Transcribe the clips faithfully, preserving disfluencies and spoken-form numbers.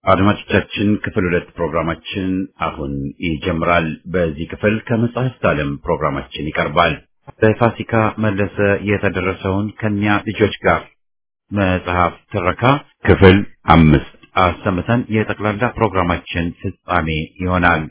አድማጮቻችን ክፍል ሁለት ፕሮግራማችን አሁን ይጀምራል። በዚህ ክፍል ከመጽሐፍት ዓለም ፕሮግራማችን ይቀርባል። በፋሲካ መለሰ የተደረሰውን ከኛ ልጆች ጋር መጽሐፍ ትረካ ክፍል አምስት አሰምተን የጠቅላላ ፕሮግራማችን ፍጻሜ ይሆናል።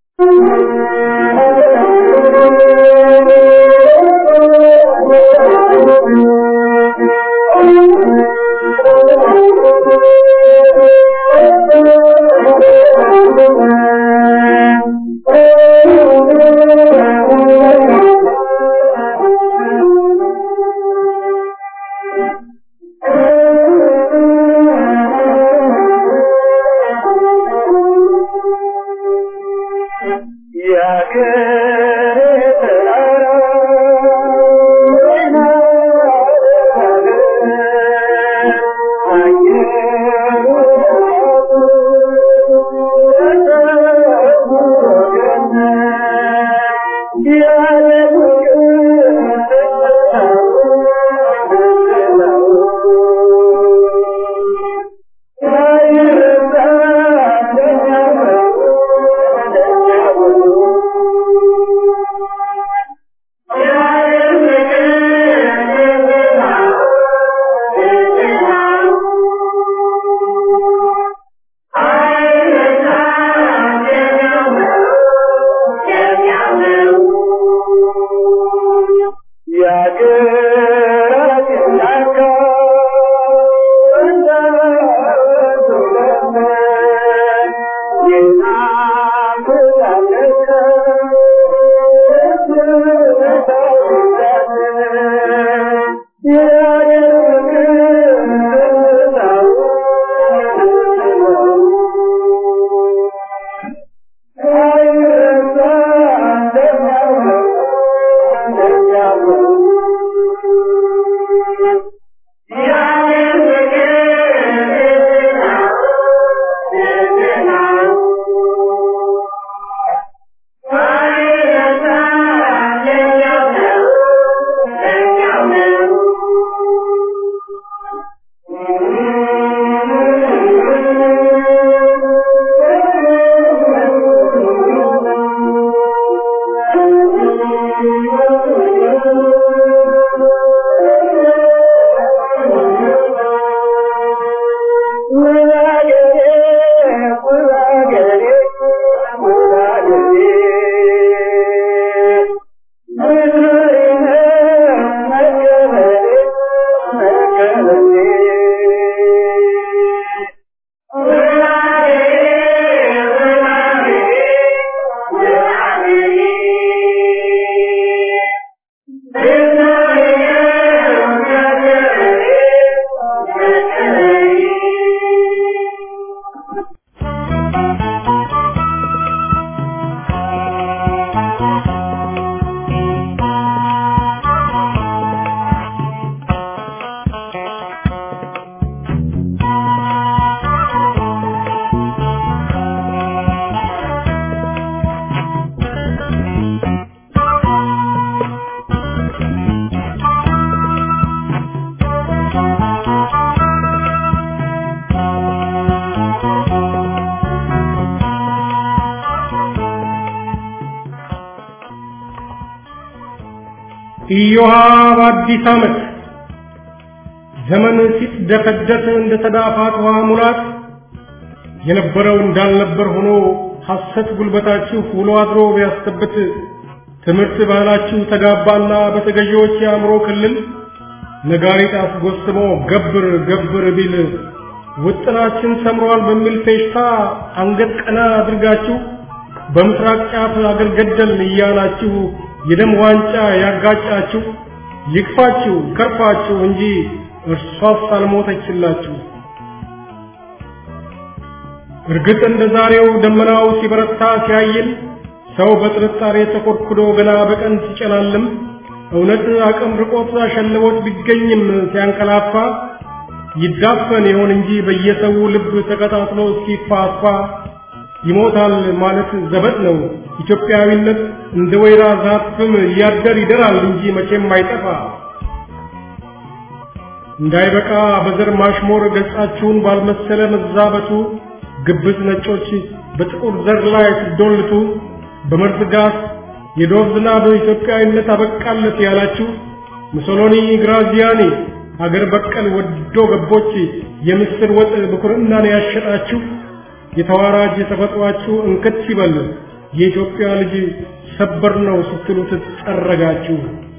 ኢዮሃ አዲስ ዓመት ዘመን ሲደፈደፍ እንደ ተዳፋት ውሃ ሙላት የነበረው እንዳልነበር ሆኖ ሐሰት ጉልበታችሁ ውሎ አድሮ ቢያስተብት ትምህርት ባህላችሁ ተጋባና በተገዢዎች የአእምሮ ክልል ነጋሪት አስጎስሞ ገብር ገብር ቢል ውጥናችን ሰምሯል በሚል ፌሽታ አንገት ቀና አድርጋችሁ በምስራቅ ጫፍ አገር ገደል እያላችሁ የደም ዋንጫ ያጋጫችሁ ይክፋችሁ ከርፋችሁ እንጂ እርሷስ አልሞተችላችሁ። እርግጥ እንደ ዛሬው ደመናው ሲበረታ ሲያይል ሰው በጥርጣሬ ተኮርኩዶ ገና በቀን ሲጨላልም እውነት አቅም ርቆት አሸልቦት ቢገኝም ሲያንቀላፋ ይዳፈን ይሆን እንጂ በየሰው ልብ ተቀጣጥሎ ሲፋፋ ይሞታል ማለት ዘበት ነው። ኢትዮጵያዊነት እንደ ወይራ ዛፍም ያደር ይደራል እንጂ መቼም አይጠፋ። እንዳይበቃ በዘር ማሽሞር ገጻችሁን ባልመሰለ መዛበቱ ግብዝ ነጮች በጥቁር ዘር ላይ ሲዶልቱ በመርዝ ጋዝ የዶብ ዝናብ ኢትዮጵያዊነት አበቃለት ያላችሁ ሙሶሎኒ ግራዚያኒ አገር በቀል ወዶ ገቦች የምስር ወጥ በኩርናን ያሸጣችሁ የተዋራጅ ተፈጥሯችሁ እንክት ሲበል የኢትዮጵያ ልጅ ሰበር ነው ስትሉት ተጠረጋችሁ።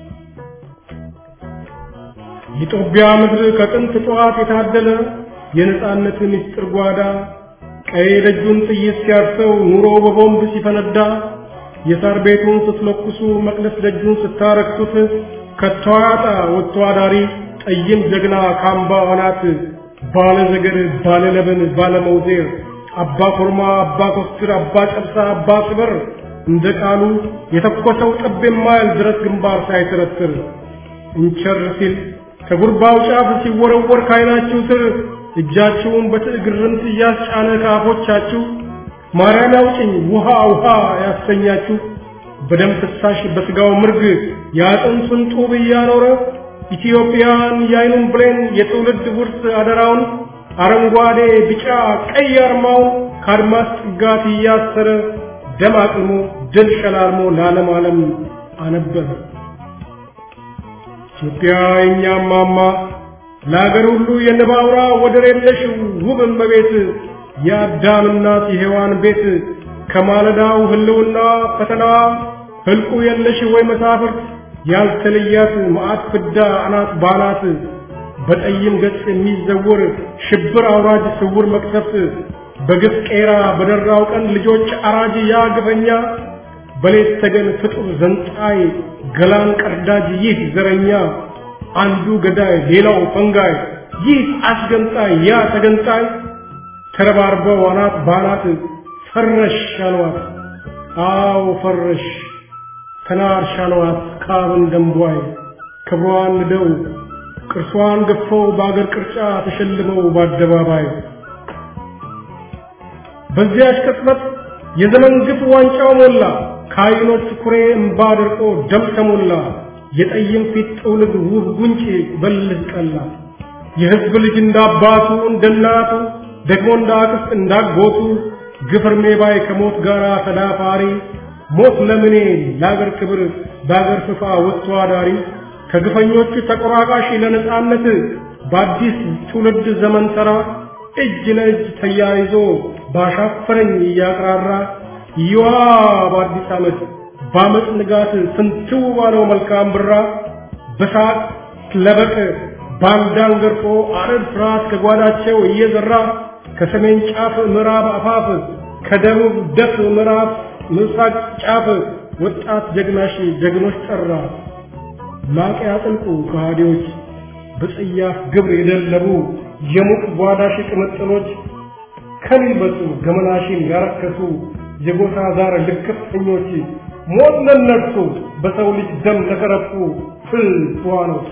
ኢትዮጵያ ምድር ከጥንት ጠዋት የታደለ የነጻነት ምስጢር ጓዳ ቀይ ደጁን ጥይት ሲያርሰው ኑሮ በቦምብ ሲፈነዳ የሳር ቤቱን ስትለኩሱ መቅደስ ደጁን ስታረክሱት ከተዋጣ ወጥቶ አዳሪ ጠይም ጀግና ካምባ አናት ባለ ዘገር ባለ ለበን ባለ መውዜር አባ ኮርማ አባ ኮስትር አባ ጨብሳ አባ ስበር እንደ ቃሉ የተኮሰው ጠብ የማይል ድረስ ግንባር ሳይተረትር እንቸር ሲል ከጉርባው ጫፍ ሲወረወር ካይናችሁ ስር እጃችሁን በትዕግርምት እያስጫነ ካፎቻችሁ ማርያም ያውጭኝ ውሃ ውሃ ያሰኛችሁ በደም ፍሳሽ በስጋው ምርግ ያጥንቱን ጡብ እያኖረ ኢትዮጵያን ያይኑን ብሌን የትውልድ ውርስ አደራውን አረንጓዴ ቢጫ ቀይ አርማውን ካድማስ ጥጋት እያሰረ ደም አቅልሞ ድል ሸላልሞ ለዓለም ዓለም አነበበ። ኢትዮጵያ የኛ ማማ ለአገር ሁሉ የነባውራ ወደር የለሽ ውብ እመቤት የአዳምና የሔዋን ቤት ከማለዳው ህልውና ፈተና ህልቁ የለሽ ወይ መሳፍርት ያልተለያት መዓት ፍዳ አናት ባናት በጠይም ገጽ የሚዘውር ሽብር አውራጅ ስውር መቅሰፍት በግፍ ቄራ በደራው ቀን ልጆች አራጅ ያግፈኛ በሌት ተገን ፍጡር ዘንጣይ ገላን ቀርዳጅ ይህ ዘረኛ አንዱ ገዳይ ሌላው ፈንጋይ ይህ አስገንጣይ ያ ተገንጣይ ተረባርበው አናት ባናት ፈረሽ አሏት። አው ፈረሽ ተናርሽ አሏት ካብን ደምቧይ ክብሯን ደው ቅርሷን ገፈው በአገር ቅርጫ ተሸልመው በአደባባይ በዚያች ቅጽበት የዘመን ግፍ ዋንጫው ሞላ ካይኖች ኩሬ እምባ ደርቆ ደም ተሞላ የጠይም ፊት ጥውልግ ውብ ጉንጭ በልህ ቀላ የሕዝብ ልጅ እንዳባቱ እንደናቱ ደግሞ እንዳክስት እንዳጎቱ ግፍርሜ ባይ ከሞት ጋራ ተዳፋሪ ሞት ለምኔ ለአገር ክብር በአገር ፍፋ ወጥቶ አዳሪ ከግፈኞቹ ተቆራቃሽ ለነጻነት በአዲስ ትውልድ ዘመን ተራ እጅ ለእጅ ተያይዞ ባሻፈረኝ እያቅራራ ይዋ በአዲስ ዓመት ባመጽ ንጋት ፍንትው ባለው መልካም ብራ በሳቅ ለበቅ ባንዳን ገርፎ አረድ ፍርሃት ከጓዳቸው እየዘራ ከሰሜን ጫፍ ምዕራብ አፋፍ ከደቡብ ደፍ ምዕራብ ምስራቅ ጫፍ ወጣት ጀግናሽ ጀግኖች ጠራ ማቅ ያጥልቁ ከሃዲዎች በጽያፍ ግብር የደለቡ የሙቅ ጓዳሽ ቅምጥሎች ከሊበጡ ገመናሽን ያረከሱ የጎሳ ዛር ልክፍተኞች ሞት ለነሱ በሰው ልጅ ደም ተከረፉ ፍል ተዋኖች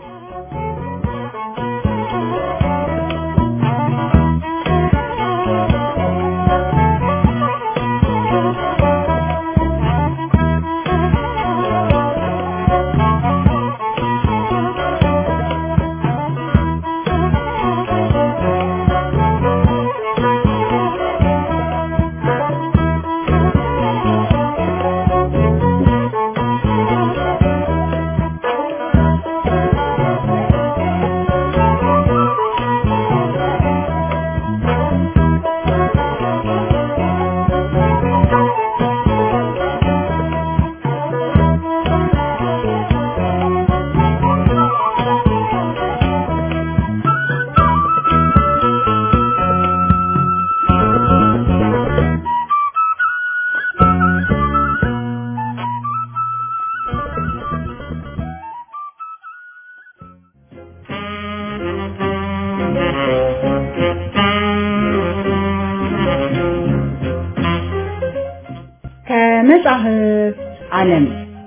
ከመጽሐፍ ዓለም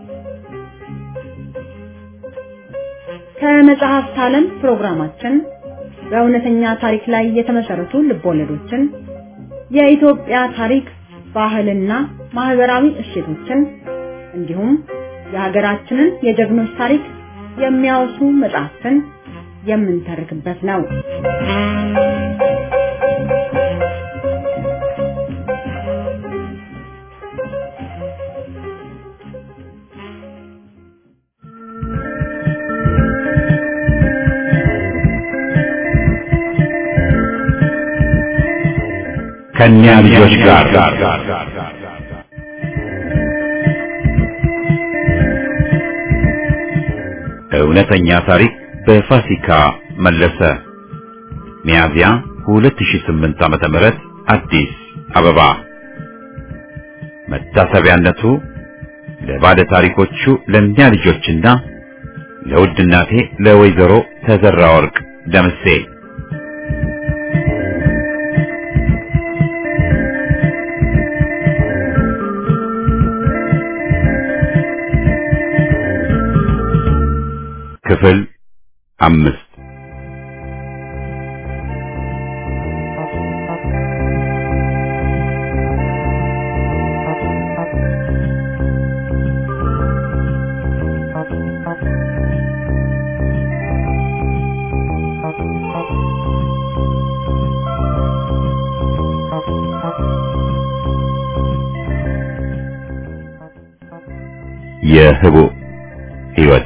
ከመጽሐፍት ዓለም ፕሮግራማችን በእውነተኛ ታሪክ ላይ የተመሰረቱ ልቦለዶችን የኢትዮጵያ ታሪክ ባህልና ማህበራዊ እሴቶችን እንዲሁም የሀገራችንን የጀግኖች ታሪክ የሚያወሱ መጽሐፍትን የምንተርክበት ነው። ከእኛ ልጆች ጋር እውነተኛ ታሪክ በፋሲካ መለሰ። ሚያዝያ ሁለት ሺህ ስምንት ዓመተ ምህረት አዲስ አበባ። መታሰቢያነቱ ለባለ ታሪኮቹ ለእኛ ልጆችና ለውድ እናቴ ለወይዘሮ ተዘራ ወርቅ ደምሴ። ክፍል አምስት። የህቡ ህይወት።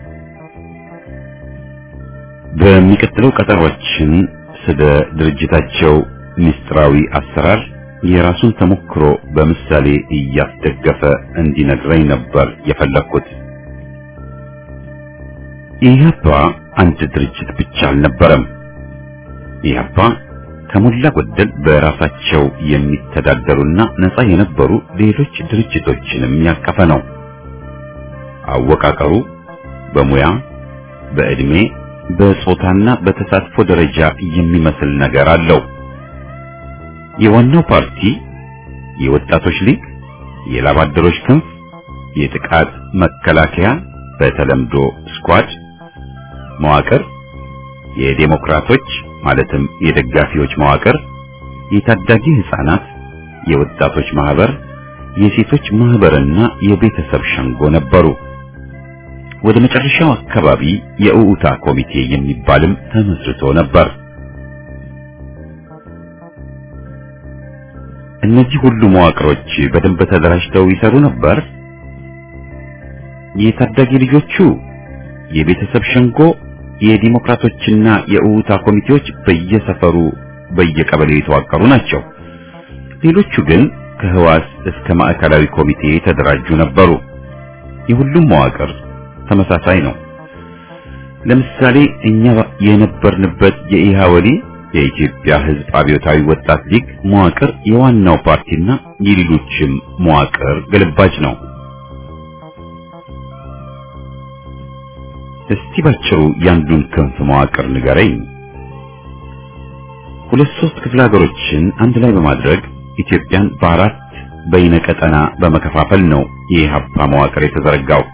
በሚቀጥለው ቀጠሮችን ስለ ድርጅታቸው ሚስጥራዊ አሰራር የራሱን ተሞክሮ በምሳሌ እያስደገፈ እንዲነግረኝ ነበር የፈለኩት። ኢህአፓ አንድ ድርጅት ብቻ አልነበረም። ኢህአፓ ከሞላ ጎደል በራሳቸው የሚተዳደሩና ነፃ የነበሩ ሌሎች ድርጅቶችንም ያቀፈ ነው። አወቃቀሩ በሙያ፣ በእድሜ፣ በጾታና በተሳትፎ ደረጃ የሚመስል ነገር አለው። የዋናው ፓርቲ የወጣቶች ሊግ፣ የላባደሮች ክንፍ፣ የጥቃት መከላከያ በተለምዶ ስኳድ መዋቅር፣ የዴሞክራቶች ማለትም የደጋፊዎች መዋቅር፣ የታዳጊ ህፃናት፣ የወጣቶች ማህበር፣ የሴቶች ማህበርና የቤተሰብ ሸንጎ ነበሩ። ወደ መጨረሻው አካባቢ የኡኡታ ኮሚቴ የሚባልም ተመስርቶ ነበር። እነዚህ ሁሉ መዋቅሮች በደንብ ተደራጅተው ይሰሩ ነበር። የታዳጊ ልጆቹ የቤተሰብ ሸንጎ፣ የዲሞክራቶችና የኡኡታ ኮሚቴዎች በየሰፈሩ በየቀበሌው የተዋቀሩ ናቸው። ሌሎቹ ግን ከህዋስ እስከ ማዕከላዊ ኮሚቴ ተደራጁ ነበሩ። የሁሉም መዋቅር ተመሳሳይ ነው። ለምሳሌ እኛ የነበርንበት የኢሃወሊ የኢትዮጵያ ህዝብ አብዮታዊ ወጣት ሊግ መዋቅር የዋናው ፓርቲና የሌሎችም መዋቅር ግልባጭ ነው። እስቲ ባጭሩ ያንዱን ክንፍ መዋቅር ንገረኝ። ሁለት ሶስት ክፍለ ሀገሮችን አንድ ላይ በማድረግ ኢትዮጵያን በአራት በይነቀጠና በመከፋፈል ነው የኢህአፓ መዋቅር የተዘረጋው።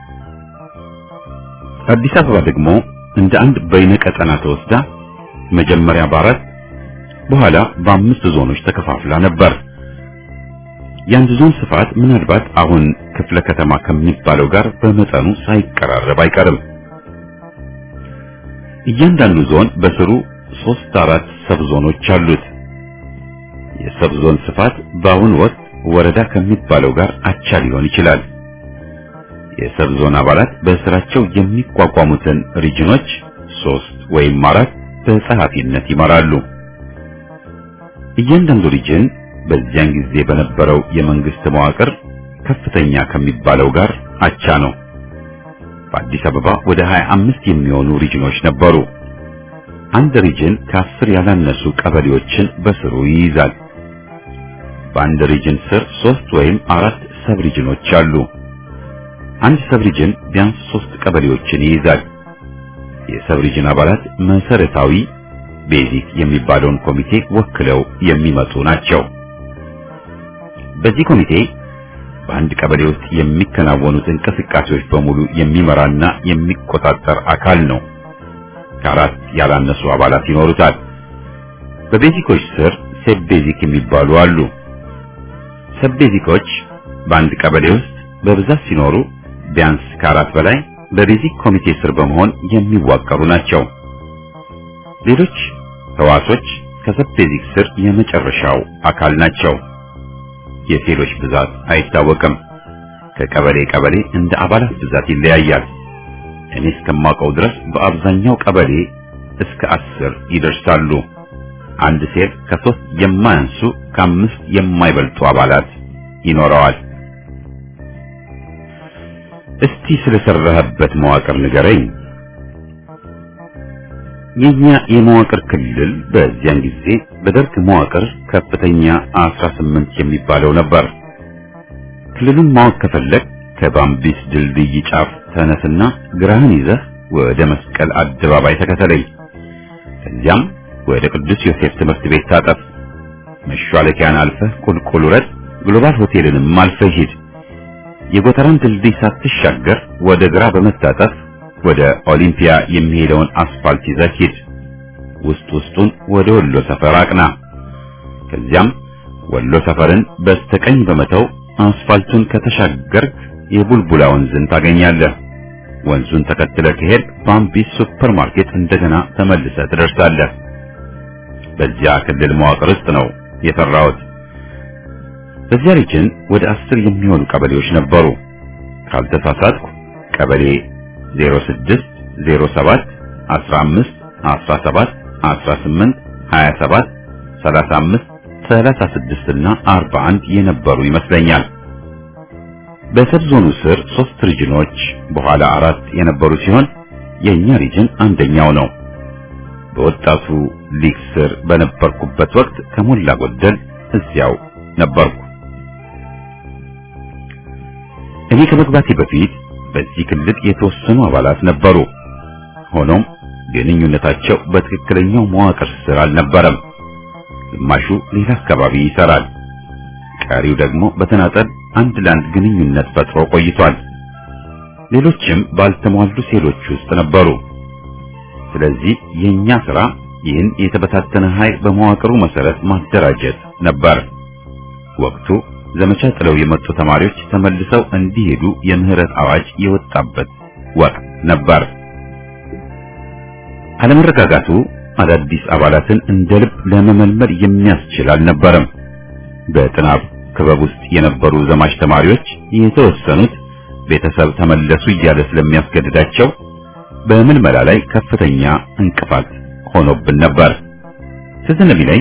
አዲስ አበባ ደግሞ እንደ አንድ በይነቀጠና ተወስዳ መጀመሪያ በአራት በኋላ በአምስት ዞኖች ተከፋፍላ ነበር። የአንድ ዞን ስፋት ምናልባት አሁን ክፍለ ከተማ ከሚባለው ጋር በመጠኑ ሳይቀራረብ አይቀርም። እያንዳንዱ ዞን በስሩ ሶስት አራት ሰብ ዞኖች አሉት። የሰብ ዞን ስፋት በአሁኑ ወቅት ወረዳ ከሚባለው ጋር አቻ ሊሆን ይችላል። የሰብ ዞን አባላት በስራቸው የሚቋቋሙትን ሪጅኖች ሶስት ወይም አራት በጸሐፊነት ይመራሉ። እያንዳንዱ ሪጅን በዚያን ጊዜ በነበረው የመንግስት መዋቅር ከፍተኛ ከሚባለው ጋር አቻ ነው። በአዲስ አበባ ወደ ሀያ አምስት የሚሆኑ ሪጅኖች ነበሩ። አንድ ሪጅን ከአስር ያላነሱ ቀበሌዎችን በስሩ ይይዛል። በአንድ ሪጅን ስር ሶስት ወይም አራት ሰብ ሪጅኖች አሉ። አንድ ሰብ ሪጅን ቢያንስ ሶስት ቀበሌዎችን ይይዛል። የሰብ ሪጅን አባላት መሰረታዊ ቤዚክ የሚባለውን ኮሚቴ ወክለው የሚመጡ ናቸው። በዚህ ኮሚቴ በአንድ ቀበሌ ውስጥ የሚከናወኑት እንቅስቃሴዎች በሙሉ የሚመራና የሚቆጣጠር አካል ነው። ከአራት ያላነሱ አባላት ይኖሩታል። በቤዚኮች ስር ሰብ ቤዚክ የሚባሉ አሉ። ሰብ ቤዚኮች በአንድ ቀበሌ ውስጥ በብዛት ሲኖሩ ቢያንስ ከአራት በላይ በቤዚክ ኮሚቴ ስር በመሆን የሚዋቀሩ ናቸው። ሌሎች ህዋሶች ከሰብ ቤዚክ ስር የመጨረሻው አካል ናቸው። የሴሎች ብዛት አይታወቅም። ከቀበሌ ቀበሌ እንደ አባላት ብዛት ይለያያል። እኔ እስከማውቀው ድረስ በአብዛኛው ቀበሌ እስከ አስር ይደርሳሉ። አንድ ሴል ከሶስት የማያንሱ ከአምስት የማይበልጡ አባላት ይኖረዋል። እስቲ ስለሰራህበት መዋቅር ንገረኝ። የኛ የመዋቅር ክልል በዚያን ጊዜ በደርግ መዋቅር ከፍተኛ አስራ ስምንት የሚባለው ነበር። ክልሉን ማወቅ ከፈለግ ከባምቢስ ድልድይ ጫፍ ተነስና ግራህን ይዘህ ወደ መስቀል አደባባይ ተከተለኝ። ከዚያም ወደ ቅዱስ ዮሴፍ ትምህርት ቤት ታጠፍ። መሿለኪያን አልፈህ ቁልቁል ውረድ። ግሎባል ሆቴልንም አልፈህ ሂድ። የጎተራን ድልድይ ሳትሻገር ወደ ግራ በመታጠፍ ወደ ኦሊምፒያ የሚሄደውን አስፋልት ይዘህ ሂድ። ውስጥ ውስጡን ወደ ወሎ ሰፈር አቅና። ከዚያም ወሎ ሰፈርን በስተቀኝ በመተው አስፋልቱን ከተሻገርክ የቡልቡላ ወንዝን ታገኛለህ። ወንዙን ተከትለህ ከሄድ ባምቢስ ሱፐር ማርኬት እንደገና ተመልሰህ ትደርሳለህ። በዚያ ክልል መዋቅር ውስጥ ነው የሰራሁት። በዚያ ሪጅን ወደ አስር የሚሆኑ ቀበሌዎች ነበሩ። ካልተሳሳትኩ ቀበሌ ዜሮ ስድስት ዜሮ ሰባት አስራ አምስት አስራ ሰባት አስራ ስምንት ሀያ ሰባት ሰላሳ አምስት ሰላሳ ስድስት እና አርባ አንድ የነበሩ ይመስለኛል። በሰብ ዞኑ ስር ሶስት ሪጅኖች በኋላ አራት የነበሩ ሲሆን የኛ ሪጅን አንደኛው ነው። በወጣቱ ሊግ ስር በነበርኩበት ወቅት ከሞላ ጎደል እዚያው ነበርኩ። እኔ ከመግባቴ በፊት በዚህ ክልል የተወሰኑ አባላት ነበሩ። ሆኖም ግንኙነታቸው በትክክለኛው መዋቅር ስር አልነበረም። ግማሹ ሌላ አካባቢ ይሰራል፣ ቀሪው ደግሞ በተናጠል አንድ ለአንድ ግንኙነት ፈጥሮ ቆይቷል። ሌሎችም ባልተሟሉ ሴሎች ውስጥ ነበሩ። ስለዚህ የኛ ስራ ይህን የተበታተነ ኃይል በመዋቅሩ መሰረት ማደራጀት ነበር። ወቅቱ ዘመቻ ጥለው የመጡ ተማሪዎች ተመልሰው እንዲሄዱ የምህረት አዋጅ የወጣበት ወቅት ነበር። አለመረጋጋቱ አዳዲስ አባላትን እንደ ልብ ለመመልመል የሚያስችል አልነበረም። በጥናብ ክበብ ውስጥ የነበሩ ዘማች ተማሪዎች የተወሰኑት ቤተሰብ ተመለሱ እያለ ስለሚያስገድዳቸው በምልመላ ላይ ከፍተኛ እንቅፋት ሆኖብን ነበር። ትዝ እንደሚለኝ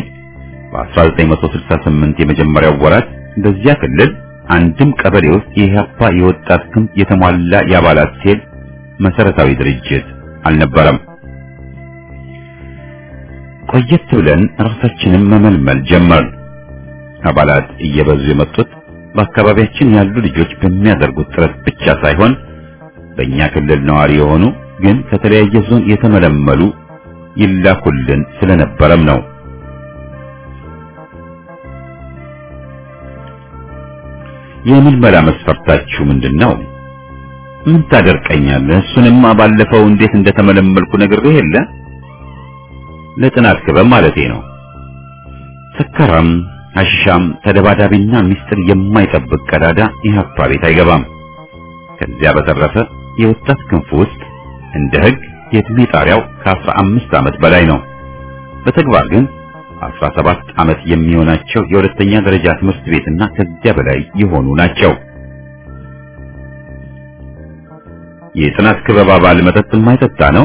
በ1968 የመጀመሪያው ወራት በዚያ ክልል አንድም ቀበሌ ውስጥ የኢህአፓ የወጣት ክንፍ የተሟላ የአባላት ሴል መሰረታዊ ድርጅት አልነበረም። ቆየት ብለን ራሳችንን መመልመል ጀመርን። አባላት እየበዙ የመጡት በአካባቢያችን ያሉ ልጆች በሚያደርጉት ጥረት ብቻ ሳይሆን በእኛ ክልል ነዋሪ የሆኑ ግን ከተለያየ ዞን የተመለመሉ ይላኩልን ስለነበረም ነው። የምልመላ መስፈርታችሁ ምንድነው? ምን ታደርቀኛለህ? እሱንማ ባለፈው እንዴት እንደተመለመልኩ ነግሬህ የለ? ለጥናት ክበብ ማለቴ ነው። ሰከራም አሽሻም ተደባዳቢና ሚስጥር የማይጠብቅ ቀዳዳ ኢህአፓ ቤት አይገባም። ከዚያ በተረፈ የወጣት ክንፍ ውስጥ እንደ ህግ የእድሜ ጣሪያው ከአስራ አምስት ዓመት በላይ ነው። በተግባር ግን አስራ ሰባት ዓመት የሚሆናቸው የሁለተኛ ደረጃ ትምህርት ቤትና ከዚያ በላይ የሆኑ ናቸው። የጥናት ክበብ አባል መጠጥ የማይጠጣ ነው?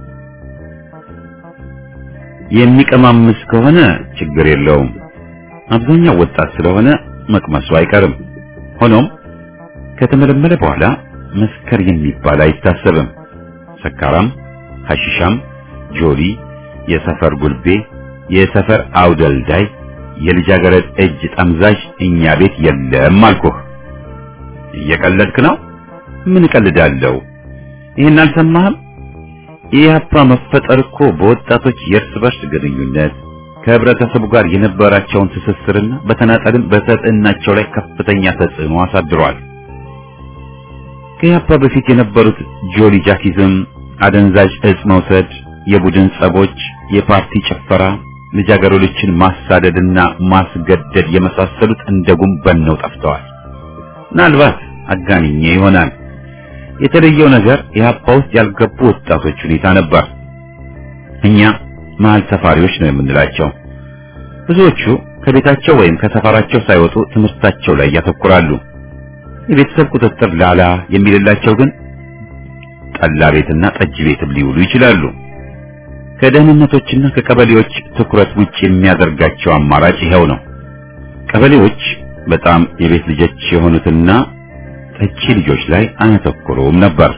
የሚቀማምስ ከሆነ ችግር የለውም። አብዛኛው ወጣት ስለሆነ መቅመሱ አይቀርም። ሆኖም ከተመለመለ በኋላ መስከር የሚባል አይታሰብም። ሰካራም፣ ሐሺሻም፣ ጆሊ፣ የሰፈር ጉልቤ፣ የሰፈር አውደልዳይ፣ የልጃገረድ እጅ ጠምዛዥ እኛ ቤት የለም አልኩህ። እየቀለድክ ነው? ምን እቀልዳለሁ? ይሄን አልሰማህም? የኢህአፓ መፈጠር እኮ በወጣቶች የእርስ በርስ ግንኙነት ከህብረተሰቡ ጋር የነበራቸውን ትስስርና በተናጠልም በሰጥናቸው ላይ ከፍተኛ ተጽዕኖ አሳድሯል። ከኢህአፓ በፊት የነበሩት ጆሊ ጃኪዝም፣ አደንዛዥ እጽ መውሰድ፣ የቡድን ጸቦች፣ የፓርቲ ጭፈራ፣ ልጃገረዶችን ማሳደድና ማስገደድ የመሳሰሉት እንደ ጉም በነው ጠፍተዋል። ምናልባት አጋንኜ ይሆናል። የተለየው ነገር ኢህአፓ ውስጥ ያልገቡ ወጣቶች ሁኔታ ነበር። እኛ መሀል ሰፋሪዎች ነው የምንላቸው። ብዙዎቹ ከቤታቸው ወይም ከሰፈራቸው ሳይወጡ ትምህርታቸው ላይ ያተኩራሉ። የቤተሰብ ቁጥጥር ላላ የሚልላቸው ግን ጠላ ቤትና ጠጅ ቤትም ሊውሉ ይችላሉ። ከደህንነቶችና ከቀበሌዎች ትኩረት ውጭ የሚያደርጋቸው አማራጭ ይሄው ነው። ቀበሌዎች በጣም የቤት ልጆች የሆኑትና ጠጪ ልጆች ላይ አያተኩሩም ነበር።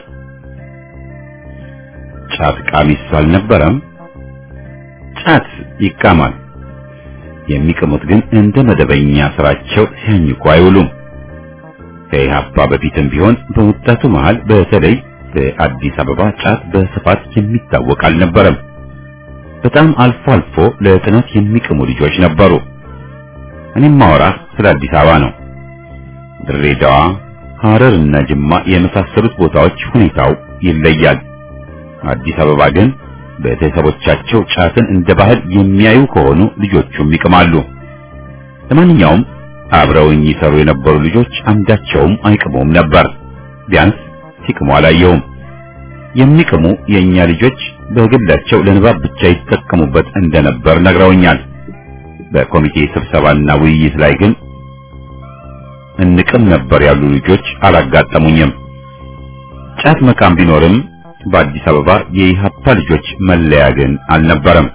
ጫት ቃሚስ አልነበረም። ጫት ይቃማል። የሚቅሙት ግን እንደ መደበኛ ስራቸው ሲያኝኩ አይውሉም። ከኢህአፓ በፊትም ቢሆን በወጣቱ መሃል በተለይ በአዲስ አበባ ጫት በስፋት የሚታወቅ አልነበረም። በጣም አልፎ አልፎ ለጥናት የሚቅሙ ልጆች ነበሩ። እኔም ማወራ ስለ አዲስ አበባ ነው። ድሬዳዋ፣ ሐረርና ጅማ የመሳሰሉት ቦታዎች ሁኔታው ይለያል። አዲስ አበባ ግን ቤተሰቦቻቸው ጫትን እንደ ባህል የሚያዩ ከሆኑ ልጆቹም ይቅማሉ። ለማንኛውም አብረውኝ ይሰሩ የነበሩ ልጆች አንዳቸውም አይቅሙም ነበር። ቢያንስ ሲቅሙ አላየውም። የሚቅሙ የኛ ልጆች በግላቸው ለንባብ ብቻ ይጠቀሙበት እንደነበር ነግረውኛል። በኮሚቴ ስብሰባና ውይይት ላይ ግን እንቅም ነበር ያሉ ልጆች አላጋጠሙኝም። ጫት መቃም ቢኖርም በአዲስ አበባ የኢህአፓ ልጆች መለያ ግን አልነበረም።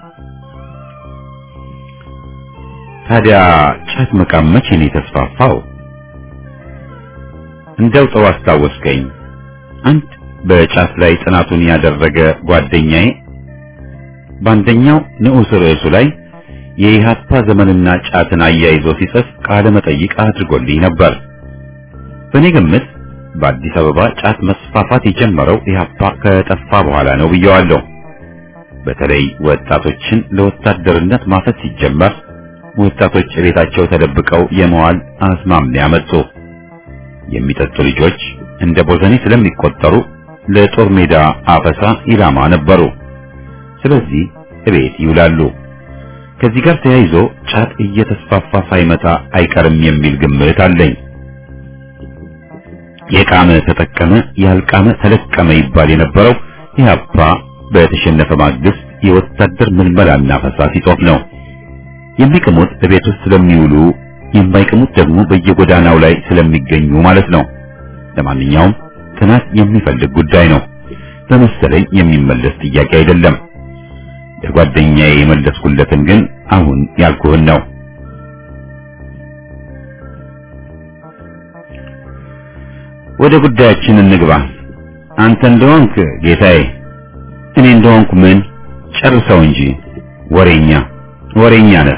ታዲያ ጫት መቃም መቼ ነው የተስፋፋው? እንደው ጥሩ አስታወስከኝ። አንድ በጫት ላይ ጥናቱን ያደረገ ጓደኛዬ በአንደኛው ንዑስ ርዕሱ ላይ የኢህአፓ ዘመንና ጫትን አያይዞ ሲጽፍ ቃለ መጠይቅ አድርጎልኝ ነበር። በእኔ ግምት በአዲስ አበባ ጫት መስፋፋት የጀመረው ኢህአፓ ከጠፋ በኋላ ነው ብየዋለሁ። በተለይ ወጣቶችን ለወታደርነት ማፈስ ሲጀመር ወጣቶች ቤታቸው ተደብቀው የመዋል አዝማሚያ መጡ። የሚጠጡ ልጆች እንደ ቦዘኔ ስለሚቆጠሩ ለጦር ሜዳ አፈሳ ኢላማ ነበሩ። ስለዚህ እቤት ይውላሉ። ከዚህ ጋር ተያይዞ ጫት እየተስፋፋ ሳይመጣ አይቀርም የሚል ግምት አለኝ። የቃመ ተጠቀመ ያልቃመ ተለቀመ ይባል የነበረው ኢህአፓ በተሸነፈ ማግስት የወታደር ምልመላና አፈሳ ሲጦፍ ነው። የሚቅሙት በቤት ውስጥ ስለሚውሉ የማይቅሙት ደግሞ በየጎዳናው ላይ ስለሚገኙ ማለት ነው። ለማንኛውም ጥናት የሚፈልግ ጉዳይ ነው። በመሰለኝ የሚመለስ ጥያቄ አይደለም። ለጓደኛዬ የመለስኩለትን ግን አሁን ያልኩህን ነው። ወደ ጉዳያችን እንግባ። አንተ እንደሆንክ ጌታዬ፣ እኔ እንደሆንኩ ምን ጨርሰው እንጂ ወሬኛ ወሬኛ ነህ።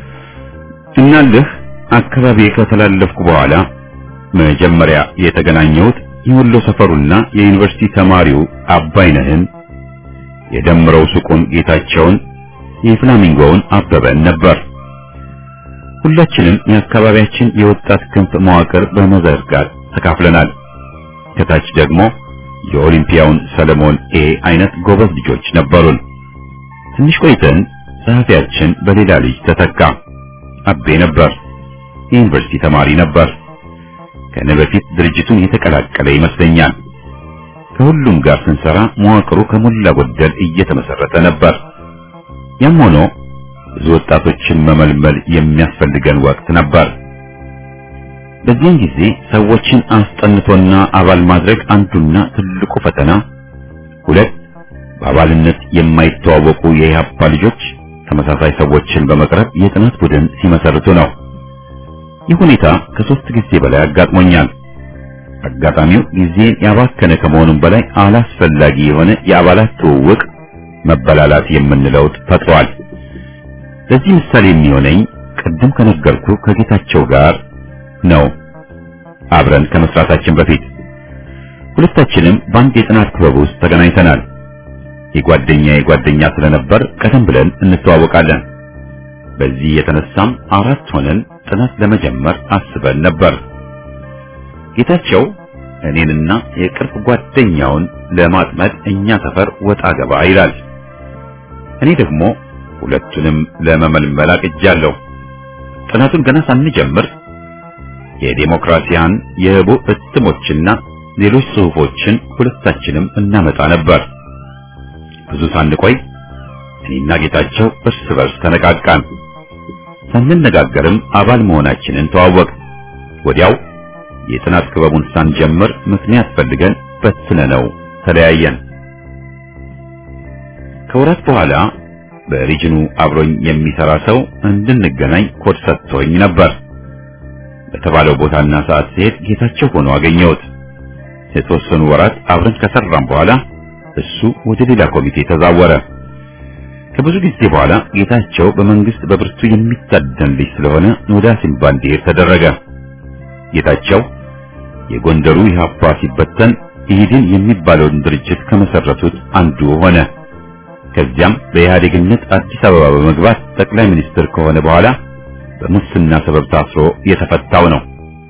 እናልህ አካባቢ ከተላለፍኩ በኋላ መጀመሪያ የተገናኘሁት የወሎ ሰፈሩና የዩኒቨርሲቲ ተማሪው አባይነህን፣ የደምረው ሱቁን ጌታቸውን፣ የፍላሚንጎውን አበበን ነበር። ሁላችንም የአካባቢያችን የወጣት ክንፍ መዋቅር በመዘርጋት ተካፍለናል። ከታች ደግሞ የኦሊምፒያውን ሰለሞን ኤ አይነት ጎበዝ ልጆች ነበሩን። ትንሽ ቆይተን ጸሐፊያችን በሌላ ልጅ ተተካ። አቤ ነበር። የዩኒቨርሲቲ ተማሪ ነበር። ከነ በፊት ድርጅቱን የተቀላቀለ ይመስለኛል። ከሁሉም ጋር ስንሰራ መዋቅሩ ከሞላ ጎደል እየተመሰረተ ነበር። ያም ሆኖ ብዙ ወጣቶችን መመልመል የሚያስፈልገን ወቅት ነበር። በዚህን ጊዜ ሰዎችን አስጠንቶና አባል ማድረግ አንዱና ትልቁ ፈተና፣ ሁለት በአባልነት የማይተዋወቁ የኢህአፓ ልጆች ተመሳሳይ ሰዎችን በመቅረብ የጥናት ቡድን ሲመሰርቱ ነው። ይህ ሁኔታ ከሶስት ጊዜ በላይ አጋጥሞኛል። አጋጣሚው ጊዜን ያባከነ ከመሆኑም በላይ አላስፈላጊ የሆነ የአባላት ትውውቅ መበላላት የምንለው ፈጥሯል። ለዚህ ምሳሌ የሚሆነኝ ቅድም ከነገርኩ ከጌታቸው ጋር ነው። አብረን ከመስራታችን በፊት ሁለታችንም በአንድ የጥናት ክበብ ውስጥ ተገናኝተናል። የጓደኛዬ ጓደኛ ስለነበር ቀደም ብለን እንተዋወቃለን። በዚህ የተነሳም አራት ሆነን ጥናት ለመጀመር አስበን ነበር። ጌታቸው እኔንና የቅርብ ጓደኛውን ለማጥመድ እኛ ሰፈር ወጣ ገባ ይላል። እኔ ደግሞ ሁለቱንም ለመመልመል አቅጃለሁ። ጥናቱን ገና ሳንጀምር የዲሞክራሲያን የህቡ እትሞችና ሌሎች ጽሑፎችን ሁለታችንም እናመጣ ነበር። ብዙ ሳንቆይ እኔና ጌታቸው እርስ በርስ ተነቃቃን። ሳንነጋገርም አባል መሆናችንን ተዋወቅ። ወዲያው የጥናት ክበቡን ሳንጀምር ምክንያት ፈልገን በትነነው ተለያየን። ከወራት በኋላ በሪጅኑ አብሮኝ የሚሰራ ሰው እንድንገናኝ ኮድ ሰጥቶኝ ነበር። በተባለው ቦታና ሰዓት ሲሄድ ጌታቸው ሆኖ አገኘሁት። የተወሰኑ ወራት አብረን ከሰራን በኋላ እሱ ወደ ሌላ ኮሚቴ ተዛወረ። ከብዙ ጊዜ በኋላ ጌታቸው በመንግስት በብርቱ የሚታደን ልጅ ስለሆነ ወደ አሲምባ እንዲሄድ ተደረገ። ጌታቸው የጎንደሩ ኢህአፓ ሲበተን ኢህዲን የሚባለውን ድርጅት ከመሰረቱት አንዱ ሆነ። ከዚያም በኢህአዴግነት አዲስ አበባ በመግባት ጠቅላይ ሚኒስትር ከሆነ በኋላ በሙስና ሰበብ ታስሮ የተፈታው ነው።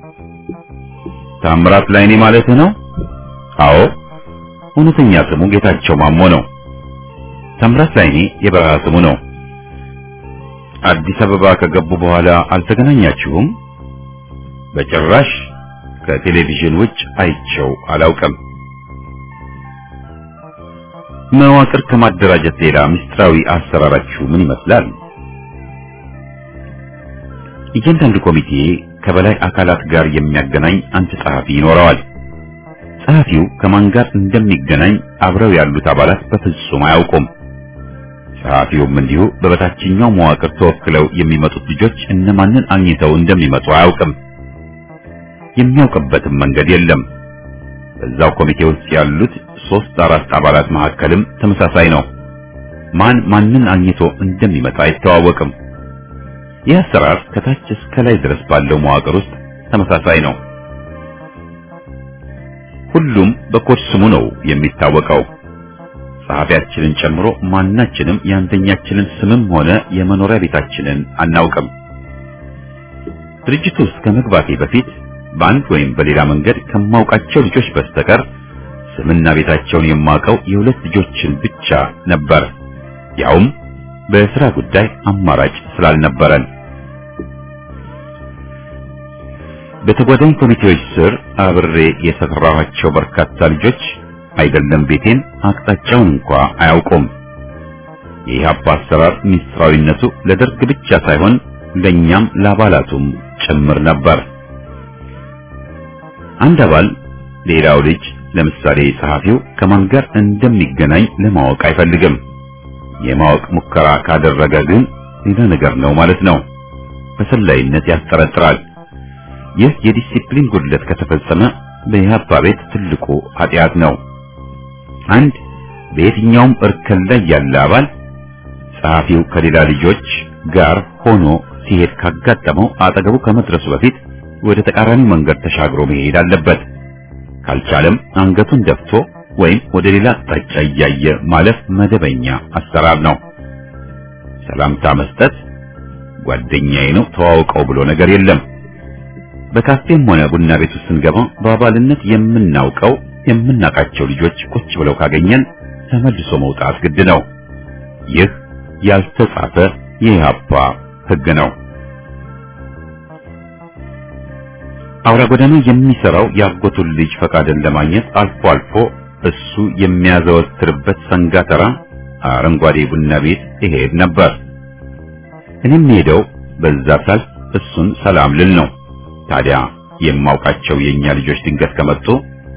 ታምራት ላይኔ ማለት ነው? አዎ፣ እውነተኛ ስሙ ጌታቸው ማሞ ነው። ታምራት ላይኔ የበረሃ ስሙ ነው። አዲስ አበባ ከገቡ በኋላ አልተገናኛችሁም? በጭራሽ። ከቴሌቪዥን ውጭ አይቸው አላውቅም። መዋቅር ከማደራጀት ሌላ ምስጢራዊ አሰራራችሁ ምን ይመስላል? እያንዳንዱ ኮሚቴ ከበላይ አካላት ጋር የሚያገናኝ አንድ ጸሐፊ ይኖረዋል። ጸሐፊው ከማን ጋር እንደሚገናኝ አብረው ያሉት አባላት በፍጹም አያውቁም። ጸሐፊውም እንዲሁ በበታችኛው መዋቅር ተወክለው የሚመጡት ልጆች እነማንን አግኝተው እንደሚመጡ አያውቅም። የሚያውቅበትም መንገድ የለም። በዛው ኮሚቴ ውስጥ ያሉት ሶስት አራት አባላት መካከልም ተመሳሳይ ነው። ማን ማንን አግኝቶ እንደሚመጣ አይተዋወቅም። ይህ አሰራር ከታች እስከ ላይ ድረስ ባለው መዋቅር ውስጥ ተመሳሳይ ነው። ሁሉም በኮድ ስሙ ነው የሚታወቀው። ጸሐፊያችንን ጨምሮ ማናችንም የአንደኛችንን ስምም ሆነ የመኖሪያ ቤታችንን አናውቅም። ድርጅቱ ውስጥ ከመግባቴ በፊት በአንድ ወይም በሌላ መንገድ ከማውቃቸው ልጆች በስተቀር ስምና ቤታቸውን የማውቀው የሁለት ልጆችን ብቻ ነበር። ያውም በስራ ጉዳይ አማራጭ ስላልነበረን። በተጓዳኝ ኮሚቴዎች ስር አብሬ የሰራኋቸው በርካታ ልጆች አይደለም ቤቴን አቅጣጫውን እንኳ አያውቁም። የኢህአፓ አሰራር ሚስጥራዊነቱ ለደርግ ብቻ ሳይሆን ለኛም ለአባላቱም ጭምር ነበር። አንድ አባል ሌላው ልጅ ለምሳሌ ጸሐፊው ከማን ጋር እንደሚገናኝ ለማወቅ አይፈልግም። የማወቅ ሙከራ ካደረገ ግን ሌላ ነገር ነው ማለት ነው። በሰላይነት ያስጠረጥራል። ይህ የዲሲፕሊን ጉድለት ከተፈጸመ በኢህአፓ ቤት ትልቁ ኃጢአት ነው። አንድ በየትኛውም እርከን ላይ ያለ አባል ጸሐፊው ከሌላ ልጆች ጋር ሆኖ ሲሄድ ካጋጠመው አጠገቡ ከመድረሱ በፊት ወደ ተቃራኒ መንገድ ተሻግሮ መሄድ አለበት። ካልቻለም አንገቱን ደፍቶ ወይም ወደ ሌላ አቅጣጫ እያየ ማለፍ መደበኛ አሰራር ነው። ሰላምታ መስጠት፣ ጓደኛዬ ነው ተዋውቀው ብሎ ነገር የለም። በካፌም ሆነ ቡና ቤት ውስጥ ስንገባ በአባልነት የምናውቀው የምናውቃቸው ልጆች ቁጭ ብለው ካገኘን ተመልሶ መውጣት ግድ ነው። ይህ ያልተጻፈ የኢህአፓ ሕግ ነው። አውራ ጎዳና የሚሰራው ያጎቱን ልጅ ፈቃድን ለማግኘት አልፎ አልፎ እሱ የሚያዘወትርበት ሰንጋተራ አረንጓዴ ቡና ቤት ይሄድ ነበር። እኔም ሄደው በዛ ሳልፍ እሱን ሰላም ልል ነው። ታዲያ የማውቃቸው የኛ ልጆች ድንገት ከመጡ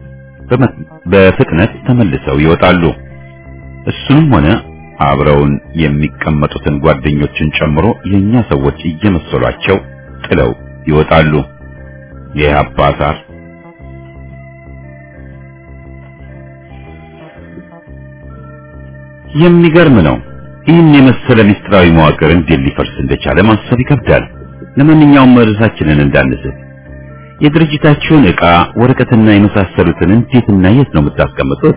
በፍጥነት ተመልሰው ይወጣሉ። እሱንም ሆነ አብረውን የሚቀመጡትን ጓደኞችን ጨምሮ የኛ ሰዎች እየመሰሏቸው ጥለው ይወጣሉ። የኢህአፓ አሳር የሚገርም ነው። ይህን የመሰለ ሚስጥራዊ መዋቅር እንዴት ሊፈርስ እንደቻለ ማሰብ ይከብዳል። ለማንኛውም ርዕሳችንን እንዳንስት የድርጅታችሁን ዕቃ ወረቀትና የመሳሰሉትን እንዴትና የት ነው የምታስቀምጡት?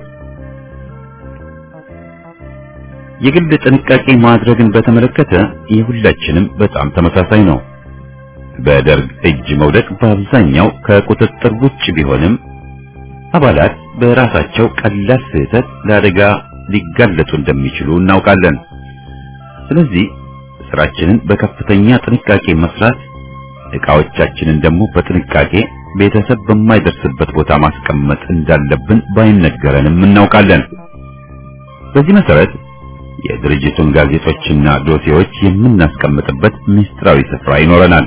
የግል ጥንቃቄ ማድረግን በተመለከተ የሁላችንም በጣም ተመሳሳይ ነው። በደርግ እጅ መውደቅ በአብዛኛው ከቁጥጥር ውጭ ቢሆንም አባላት በራሳቸው ቀላል ስህተት ለአደጋ ሊጋለጡ እንደሚችሉ እናውቃለን። ስለዚህ ስራችንን በከፍተኛ ጥንቃቄ መስራት፣ ዕቃዎቻችንን ደግሞ በጥንቃቄ ቤተሰብ በማይደርስበት ቦታ ማስቀመጥ እንዳለብን ባይነገረንም እናውቃለን። በዚህ መሰረት የድርጅቱን ጋዜጦችና ዶሴዎች የምናስቀምጥበት ሚስጥራዊ ስፍራ ይኖረናል።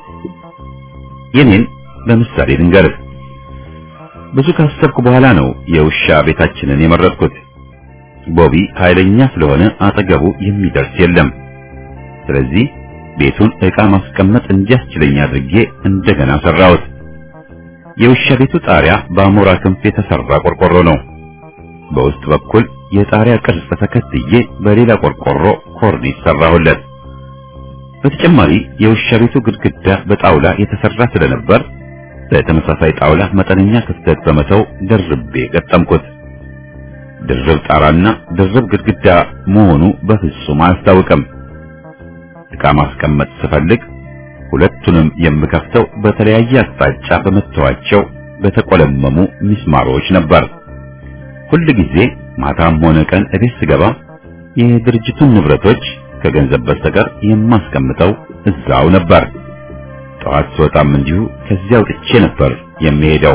የኔን በምሳሌ ልንገርህ። ብዙ ካሰብኩ በኋላ ነው የውሻ ቤታችንን የመረጥኩት። ቦቢ ኃይለኛ ስለሆነ አጠገቡ የሚደርስ የለም። ስለዚህ ቤቱን ዕቃ ማስቀመጥ እንዲያስችለኝ አድርጌ እንደገና ሰራሁት። የውሻ ቤቱ ጣሪያ በአሞራ ክንፍ የተሰራ ቆርቆሮ ነው። በውስጥ በኩል የጣሪያ ቅርጽ ተከትዬ በሌላ ቆርቆሮ ኮርኒስ ሰራሁለት። በተጨማሪ የውሻ ቤቱ ግድግዳ በጣውላ የተሰራ ስለነበር በተመሳሳይ ጣውላ መጠነኛ ክፍተት በመተው ደርቤ ገጠምኩት። ድርብ ጣራና ድርብ ግድግዳ መሆኑ በፍጹም አያስታውቅም። ዕቃ ማስቀመጥ ስፈልግ ሁለቱንም የምከፍተው በተለያየ አቅጣጫ በመተዋቸው በተቆለመሙ ሚስማሮች ነበር። ሁል ጊዜ ማታም ሆነ ቀን እቤት ስገባ የድርጅቱን ንብረቶች ከገንዘብ በስተቀር የማስቀምጠው እዛው ነበር። ጠዋት ስወጣም እንዲሁ ከዚያው ጥቼ ነበር የሚሄደው።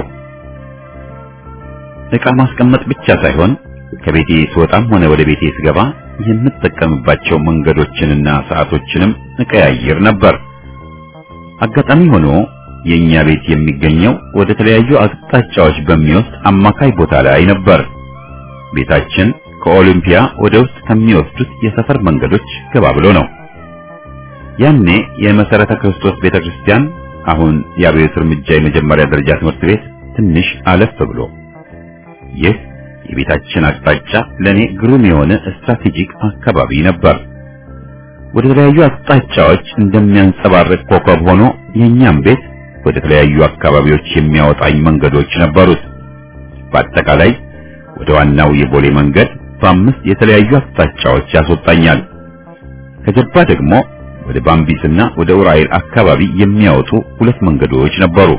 ዕቃ ማስቀመጥ ብቻ ሳይሆን ከቤቴ ስወጣም ሆነ ወደ ቤቴ ስገባ የምጠቀምባቸው መንገዶችንና ሰዓቶችንም እቀያይር ነበር። አጋጣሚ ሆኖ የኛ ቤት የሚገኘው ወደ ተለያዩ አቅጣጫዎች በሚወስድ አማካይ ቦታ ላይ ነበር። ቤታችን ከኦሊምፒያ ወደ ውስጥ ከሚወስዱት የሰፈር መንገዶች ገባ ብሎ ነው። ያኔ የመሰረተ ክርስቶስ ቤተክርስቲያን አሁን የአብዮት እርምጃ የመጀመሪያ ደረጃ ትምህርት ቤት ትንሽ አለፍ ብሎ፣ ይህ የቤታችን አቅጣጫ ለኔ ግሩም የሆነ ስትራቴጂክ አካባቢ ነበር። ወደ ተለያዩ አቅጣጫዎች እንደሚያንጸባርቅ ኮከብ ሆኖ የኛም ቤት ወደ ተለያዩ አካባቢዎች የሚያወጣኝ መንገዶች ነበሩት። በአጠቃላይ ወደ ዋናው የቦሌ መንገድ በአምስት የተለያዩ አቅጣጫዎች ያስወጣኛል። ከጀርባ ደግሞ ወደ ባምቢስና ወደ ኡራኤል አካባቢ የሚያወጡ ሁለት መንገዶች ነበሩ።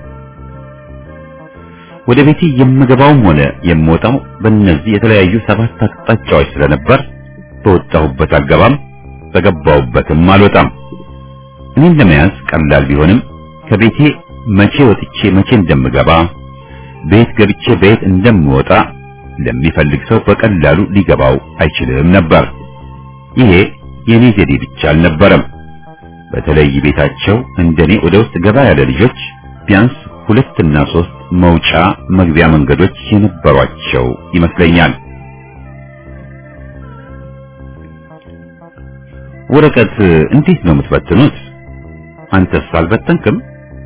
ወደ ቤቴ የምገባውም ሆነ የምወጣው በእነዚህ የተለያዩ ሰባት አቅጣጫዎች ስለነበር በወጣሁበት አልገባም፣ በገባሁበትም አልወጣም። እኔን ለመያዝ ቀላል ቢሆንም ከቤቴ መቼ ወጥቼ መቼ እንደምገባ፣ ቤት ገብቼ ቤት እንደምወጣ ለሚፈልግ ሰው በቀላሉ ሊገባው አይችልም ነበር። ይሄ የኔ ዘዴ ብቻ አልነበረም። በተለይ ቤታቸው እንደኔ ወደ ውስጥ ገባ ያለ ልጆች ቢያንስ ሁለትና ሶስት መውጫ መግቢያ መንገዶች የነበሯቸው ይመስለኛል። ወረቀት እንዴት ነው የምትበትኑት? አንተስ አልበተንክም?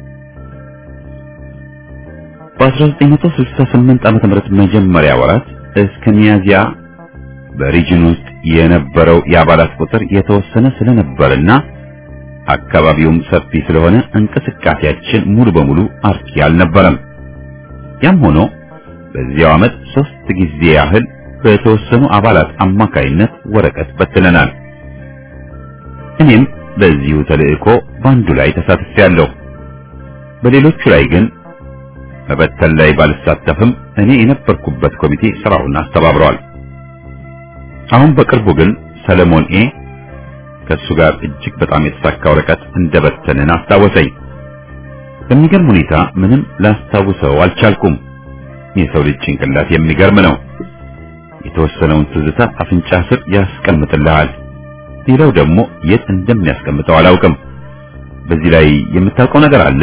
በ1968 ዓመተ ምህረት መጀመሪያ ወራት እስከ ሚያዝያ በሪጅን ውስጥ የነበረው የአባላት ቁጥር የተወሰነ ስለነበርና አካባቢውም ሰፊ ስለሆነ እንቅስቃሴያችን ሙሉ በሙሉ አርኪ አልነበረም። ያም ሆኖ በዚያው ዓመት ሶስት ጊዜ ያህል በተወሰኑ አባላት አማካይነት ወረቀት በትነናል። እኔም በዚሁ ተልእኮ ባንዱ ላይ ተሳትፌያለሁ። በሌሎቹ ላይ ግን መበተን ላይ ባልሳተፍም እኔ የነበርኩበት ኮሚቴ ስራውን አስተባብረዋል። አሁን በቅርቡ ግን ሰለሞን ኤ ከሱ ጋር እጅግ በጣም የተሳካ ወረቀት እንደበተንን አስታወሰኝ። በሚገርም ሁኔታ ምንም ላስታውሰው አልቻልኩም። የሰው ልጅ ጭንቅላት የሚገርም ነው። የተወሰነውን ትዝታ አፍንጫ ስር ያስቀምጥልሃል። ሌላው ደግሞ የት እንደሚያስቀምጠው አላውቅም። በዚህ ላይ የምታውቀው ነገር አለ?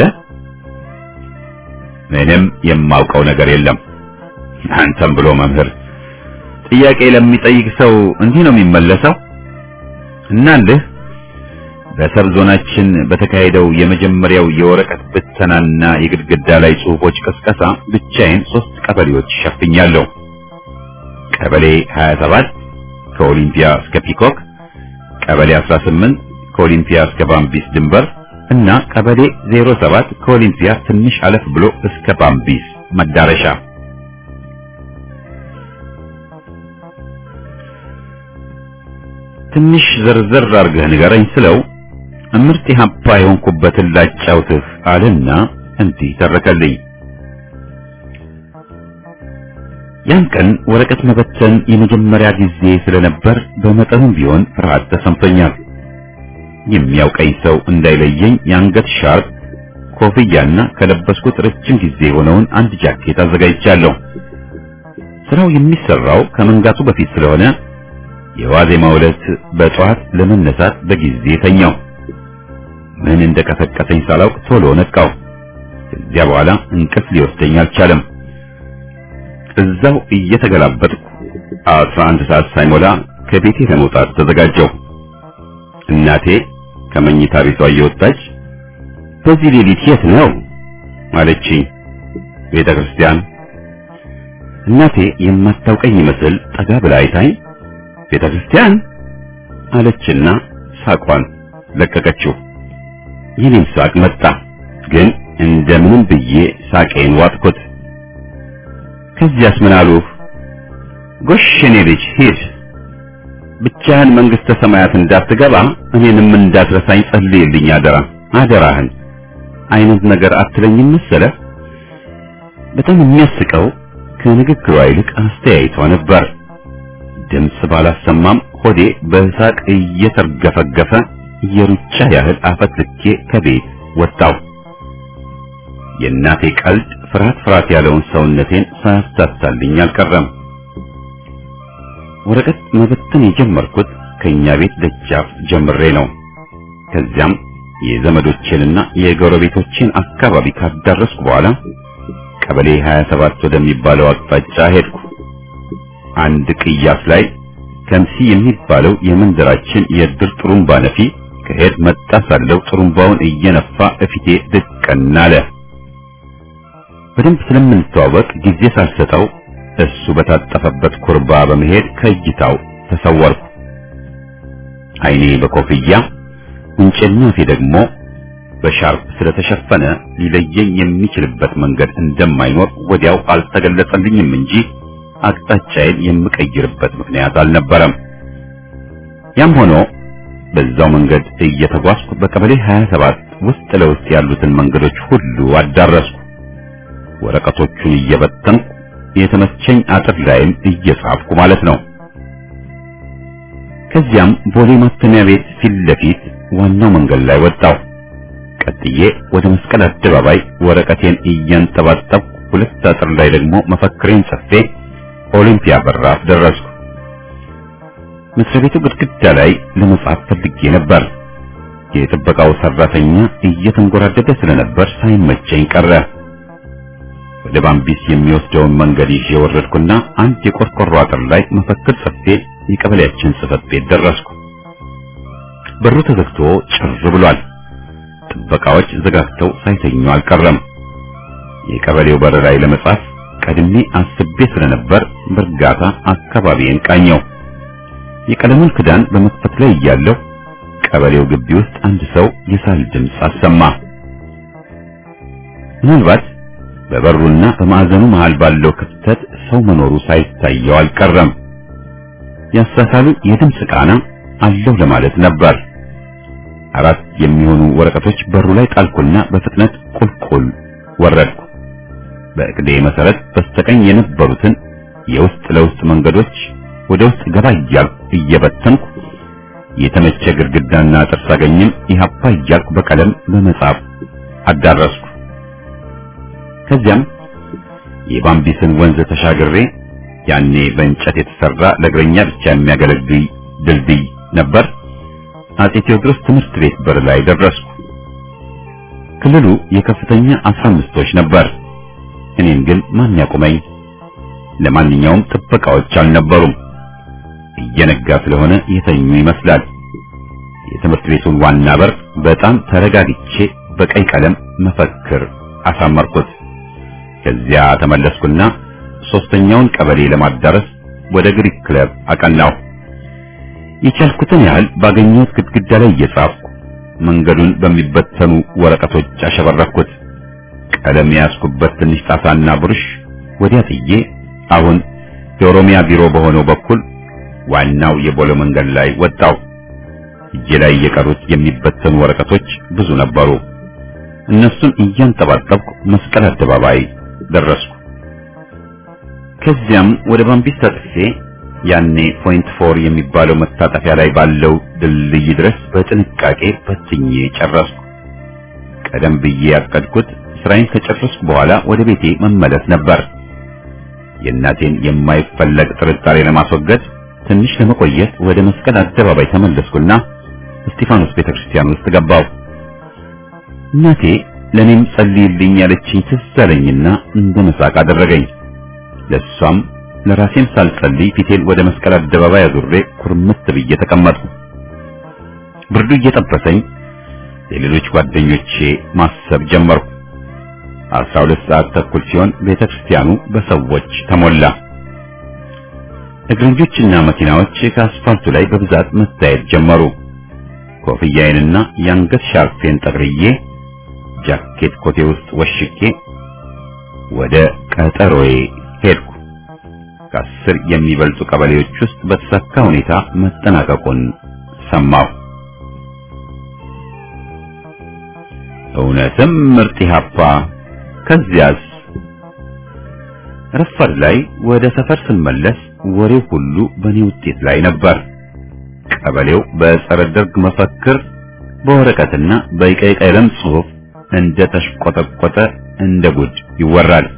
ምንም የማውቀው ነገር የለም። አንተም ብሎ መምህር ጥያቄ ለሚጠይቅ ሰው እንዲህ ነው የሚመለሰው። እናልህ በሰብ ዞናችን በተካሄደው የመጀመሪያው የወረቀት ብተናና የግድግዳ ላይ ጽሑፎች ቅስቀሳ ብቻዬን ሶስት ቀበሌዎች ሸፍኛለሁ። ቀበሌ ሀያ ሰባት ከኦሊምፒያ እስከ ፒኮክ፣ ቀበሌ አስራ ስምንት ከኦሊምፒያ እስከ ባምቢስ ድንበር እና ቀበሌ ዜሮ ሰባት ከኦሊምፒያ ትንሽ አለፍ ብሎ እስከ ባምቢስ መዳረሻ። ትንሽ ዘርዘር አድርገህ ንገረኝ ስለው ምርጥ ኢህአፓ የሆንኩበትን ላጫውትህ አለና እንዲህ ተረከልኝ። ያን ቀን ወረቀት መበተን የመጀመሪያ ጊዜ ስለነበር በመጠኑም ቢሆን ፍርሃት ተሰምቶኛል። የሚያውቀኝ ሰው እንዳይለየኝ የአንገት ሻርፕ፣ ኮፍያና ከለበስኩት ረጅም ጊዜ የሆነውን አንድ ጃኬት አዘጋጅቻለሁ። ስራው የሚሰራው ከመንጋቱ በፊት ስለሆነ የዋዜማው ዕለት በጠዋት ለመነሳት በጊዜ ተኛው። ምን እንደቀሰቀሰኝ ሳላውቅ ቶሎ ነቃው። ከዚያ በኋላ እንቅልፍ ሊወስደኝ አልቻለም። እዛው እየተገላበጥኩ አስራ አንድ ሰዓት ሳይሞላ ከቤቴ ለመውጣት ተዘጋጀሁ። እናቴ ከመኝታ ቤቷ እየወጣች በዚህ ሌሊት የት ነው አለችኝ። ቤተ ክርስቲያን። እናቴ የማታውቀኝ ይመስል ጠጋ ብላ አይታኝ ቤተ ክርስቲያን አለችና ሳቋን ለቀቀችው። የኔም ሳቅ መጣ፣ ግን እንደምንም ብዬ ሳቄን ዋጥኩት። ከዚያስ ምን አሉ? ጎሽ የኔ ልጅ ሂድ፣ ብቻህን መንግስተ ሰማያት እንዳትገባ እኔንም እንዳትረሳኝ ጸልይልኝ፣ አደራ አደራህን አይነት ነገር አትለኝም መሰለህ? በጣም የሚያስቀው ከንግግሯ ይልቅ አስተያየቷ ነበር። ድምፅ ባላሰማም ሆዴ በሳቅ እየተርገፈገፈ የሩጫ ያህል አፈትልኬ ከቤት ወጣው። የእናቴ ቀልድ ፍርሃት ፍርሃት ያለውን ሰውነቴን ሳያሳሳልኝ አልቀረም። ወረቀት መበተን የጀመርኩት ከኛ ቤት ደጃፍ ጀምሬ ነው። ከዚያም የዘመዶቼንና የጎረቤቶቼን አካባቢ ካዳረስኩ በኋላ ቀበሌ ሀያ ሰባት ወደሚባለው አቅጣጫ ሄድኩ። አንድ ቅያስ ላይ ከምሲ የሚባለው የመንደራችን የድር ጥሩምባ ነፊ ከሄድ መጣ ሳለው ጥሩምባውን እየነፋ እፊቴ ድቅና አለ። በደንብ ስለምንተዋወቅ ጊዜ ሳልሰጠው እሱ በታጠፈበት ኩርባ በመሄድ ከእይታው ተሰወርኩ። አይኔ በኮፍያ ጉንጬና ፊቴ ደግሞ በሻርፕ ስለተሸፈነ ሊለየኝ የሚችልበት መንገድ እንደማይኖር ወዲያው አልተገለጸልኝም እንጂ አቅጣጫዬን የምቀይርበት ምክንያት አልነበረም። ያም ሆኖ በዛው መንገድ እየተጓዝኩ በቀበሌ ሀያ ሰባት ውስጥ ለውስጥ ያሉትን መንገዶች ሁሉ አዳረስኩ። ወረቀቶቹን እየበተንኩ የተመቸኝ አጥር ላይም እየጻፍኩ ማለት ነው። ከዚያም ቦሌ ማተሚያ ቤት ፊት ለፊት ዋናው መንገድ ላይ ወጣሁ። ቀጥዬ ወደ መስቀል አደባባይ ወረቀቴን እያንጠባጠብኩ ሁለት አጥር ላይ ደግሞ መፈክሬን ጽፌ ኦሊምፒያ በራፍ ደረስኩ። መስሪያ ቤቱ ግድግዳ ላይ ለመጻፍ ፈልጌ ነበር። የጥበቃው ሰራተኛ እየተንጎራደደ ስለነበር ሳይመቸኝ ቀረ። ወደ ባምቢስ የሚወስደውን መንገድ ይዤ ወረድኩና አንድ የቆርቆሮ አጥር ላይ መፈክር ጽፌ የቀበሌያችን ጽሕፈት ቤት ደረስኩ። በሩ ተዘግቶ ጭር ብሏል። ጥበቃዎች ዘጋግተው ሳይተኙ አልቀረም። የቀበሌው በር ላይ ለመጻፍ ቀድሜ አስቤ ስለነበር በእርጋታ አካባቢዬን ቃኘው። የቀለሙን ክዳን በመክፈት ላይ እያለሁ ቀበሌው ግቢ ውስጥ አንድ ሰው የሳል ድምፅ አሰማ። ምናልባት በበሩና በማዕዘኑ መሃል ባለው ክፍተት ሰው መኖሩ ሳይታየው አልቀረም። ያሳሳሉ የድምፅ ቃና አለው ለማለት ነበር። አራት የሚሆኑ ወረቀቶች በሩ ላይ ጣልኩና በፍጥነት ቁልቁል ወረድኩ። በእቅዴ መሰረት በስተቀኝ የነበሩትን የውስጥ ለውስጥ መንገዶች ወደ ውስጥ ገባ እያልኩ እየበተንኩ የተመቸ ግድግዳና አጥር ሳገኝም ኢህአፓ እያልኩ በቀለም በመጻፍ አዳረስኩ። ከዚያም የባምቢስን ወንዝ ተሻግሬ ያኔ በእንጨት የተሰራ ለእግረኛ ብቻ የሚያገለግል ድልድይ ነበር አጼ ቴዎድሮስ ትምህርት ቤት በር ላይ ደረስኩ። ክልሉ የከፍተኛ አስራ አምስቶች ነበር። እኔን ግን ማን ያቆመኝ? ለማንኛውም ጥበቃዎች አልነበሩም። እየነጋ ስለሆነ የተኙ ይመስላል። የትምህርት ቤቱን ዋና በር በጣም ተረጋግቼ በቀይ ቀለም መፈክር አሳመርኩት። ከዚያ ተመለስኩና ሶስተኛውን ቀበሌ ለማዳረስ ወደ ግሪክ ክለብ አቀናሁ። የቻልኩትን ያህል ባገኘሁት ግድግዳ ላይ እየጻፍኩ መንገዱን በሚበተኑ ወረቀቶች አሸበረኩት። ቀለም ያስኩበት ትንሽ ጣሳና ብሩሽ ወዲያ ጥዬ አሁን የኦሮሚያ ቢሮ በሆነው በኩል ዋናው የቦሌ መንገድ ላይ ወጣሁ። እጄ ላይ የቀሩት የሚበተኑ ወረቀቶች ብዙ ነበሩ። እነሱን እያንጠባጠብኩ መስቀል አደባባይ ደረስኩ። ከዚያም ወደ ባምቢስ ተጥፌ ያኔ ፖይንት ፎር የሚባለው መታጠፊያ ላይ ባለው ድልድይ ድረስ በጥንቃቄ በትኜ ጨረስኩ። ቀደም ብዬ ያቀድኩት ስራዬን ከጨረስኩ በኋላ ወደ ቤቴ መመለስ ነበር። የእናቴን የማይፈለግ ጥርጣሬ ለማስወገድ ትንሽ ለመቆየት ወደ መስቀል አደባባይ ተመለስኩና እስጢፋኖስ ቤተክርስቲያን ውስጥ ገባሁ። እናቴ ለኔም ጸልይልኝ ያለችኝ ትዝ አለኝና እንደ መሳቅ አደረገኝ። ለሷም ለራሴም ሳልጸልይ ፊቴን ወደ መስቀል አደባባይ አዙሬ ኩርምት ብዬ ተቀመጥኩ። ብርዱ እየጠበሰኝ የሌሎች ጓደኞቼ ማሰብ ጀመርኩ። አስራ ሁለት ሰዓት ተኩል ሲሆን ቤተክርስቲያኑ በሰዎች ተሞላ። እግረኞችና መኪናዎች ከአስፋልቱ ላይ በብዛት መታየት ጀመሩ። ኮፍያዬንና የአንገት ሻርፔን ጠቅልዬ ጃኬት ኮቴ ውስጥ ወሽቄ ወደ ቀጠሮዬ ሄድኩ። ከአስር የሚበልጡ ቀበሌዎች ውስጥ በተሳካ ሁኔታ መጠናቀቁን ሰማሁ። እውነትም ምርጥ ኢህአፓ። ከዚያስ ረፋድ ላይ ወደ ሰፈር ስንመለስ ወሬው ሁሉ በኔ ውጤት ላይ ነበር። ቀበሌው በጸረ ደርግ መፈክር በወረቀትና በቀይ ቀለም ጽሑፍ እንደ ተሽቆጠቆጠ እንደ ጉድ ይወራል።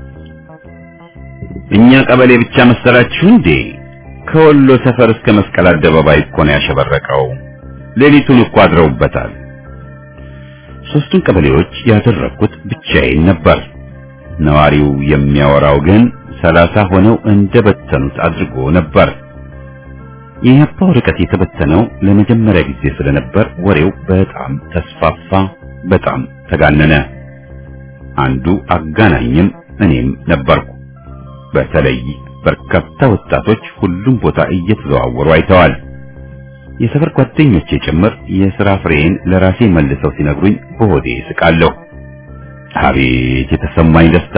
እኛ ቀበሌ ብቻ መሰላችሁ እንዴ? ከወሎ ሰፈር እስከ መስቀል አደባባይ እኮ ነው ያሸበረቀው። ሌሊቱን እኮ አድረውበታል። ሶስቱን ቀበሌዎች ያደረኩት ብቻዬን ነበር። ነዋሪው የሚያወራው ግን ሰላሳ ሆነው እንደበተኑት አድርጎ ነበር። የኢህአፓ ወረቀት የተበተነው ለመጀመሪያ ጊዜ ስለነበር ወሬው በጣም ተስፋፋ፣ በጣም ተጋነነ። አንዱ አጋናኝም እኔም ነበርኩ። በተለይ በርካታ ወጣቶች ሁሉም ቦታ እየተዘዋወሩ አይተዋል። የሰፈር ጓደኞቼ ጭምር የሥራ ፍሬን ለራሴ መልሰው ሲነግሩኝ በሆዴ ስቃለሁ። አቤት የተሰማኝ ደስታ!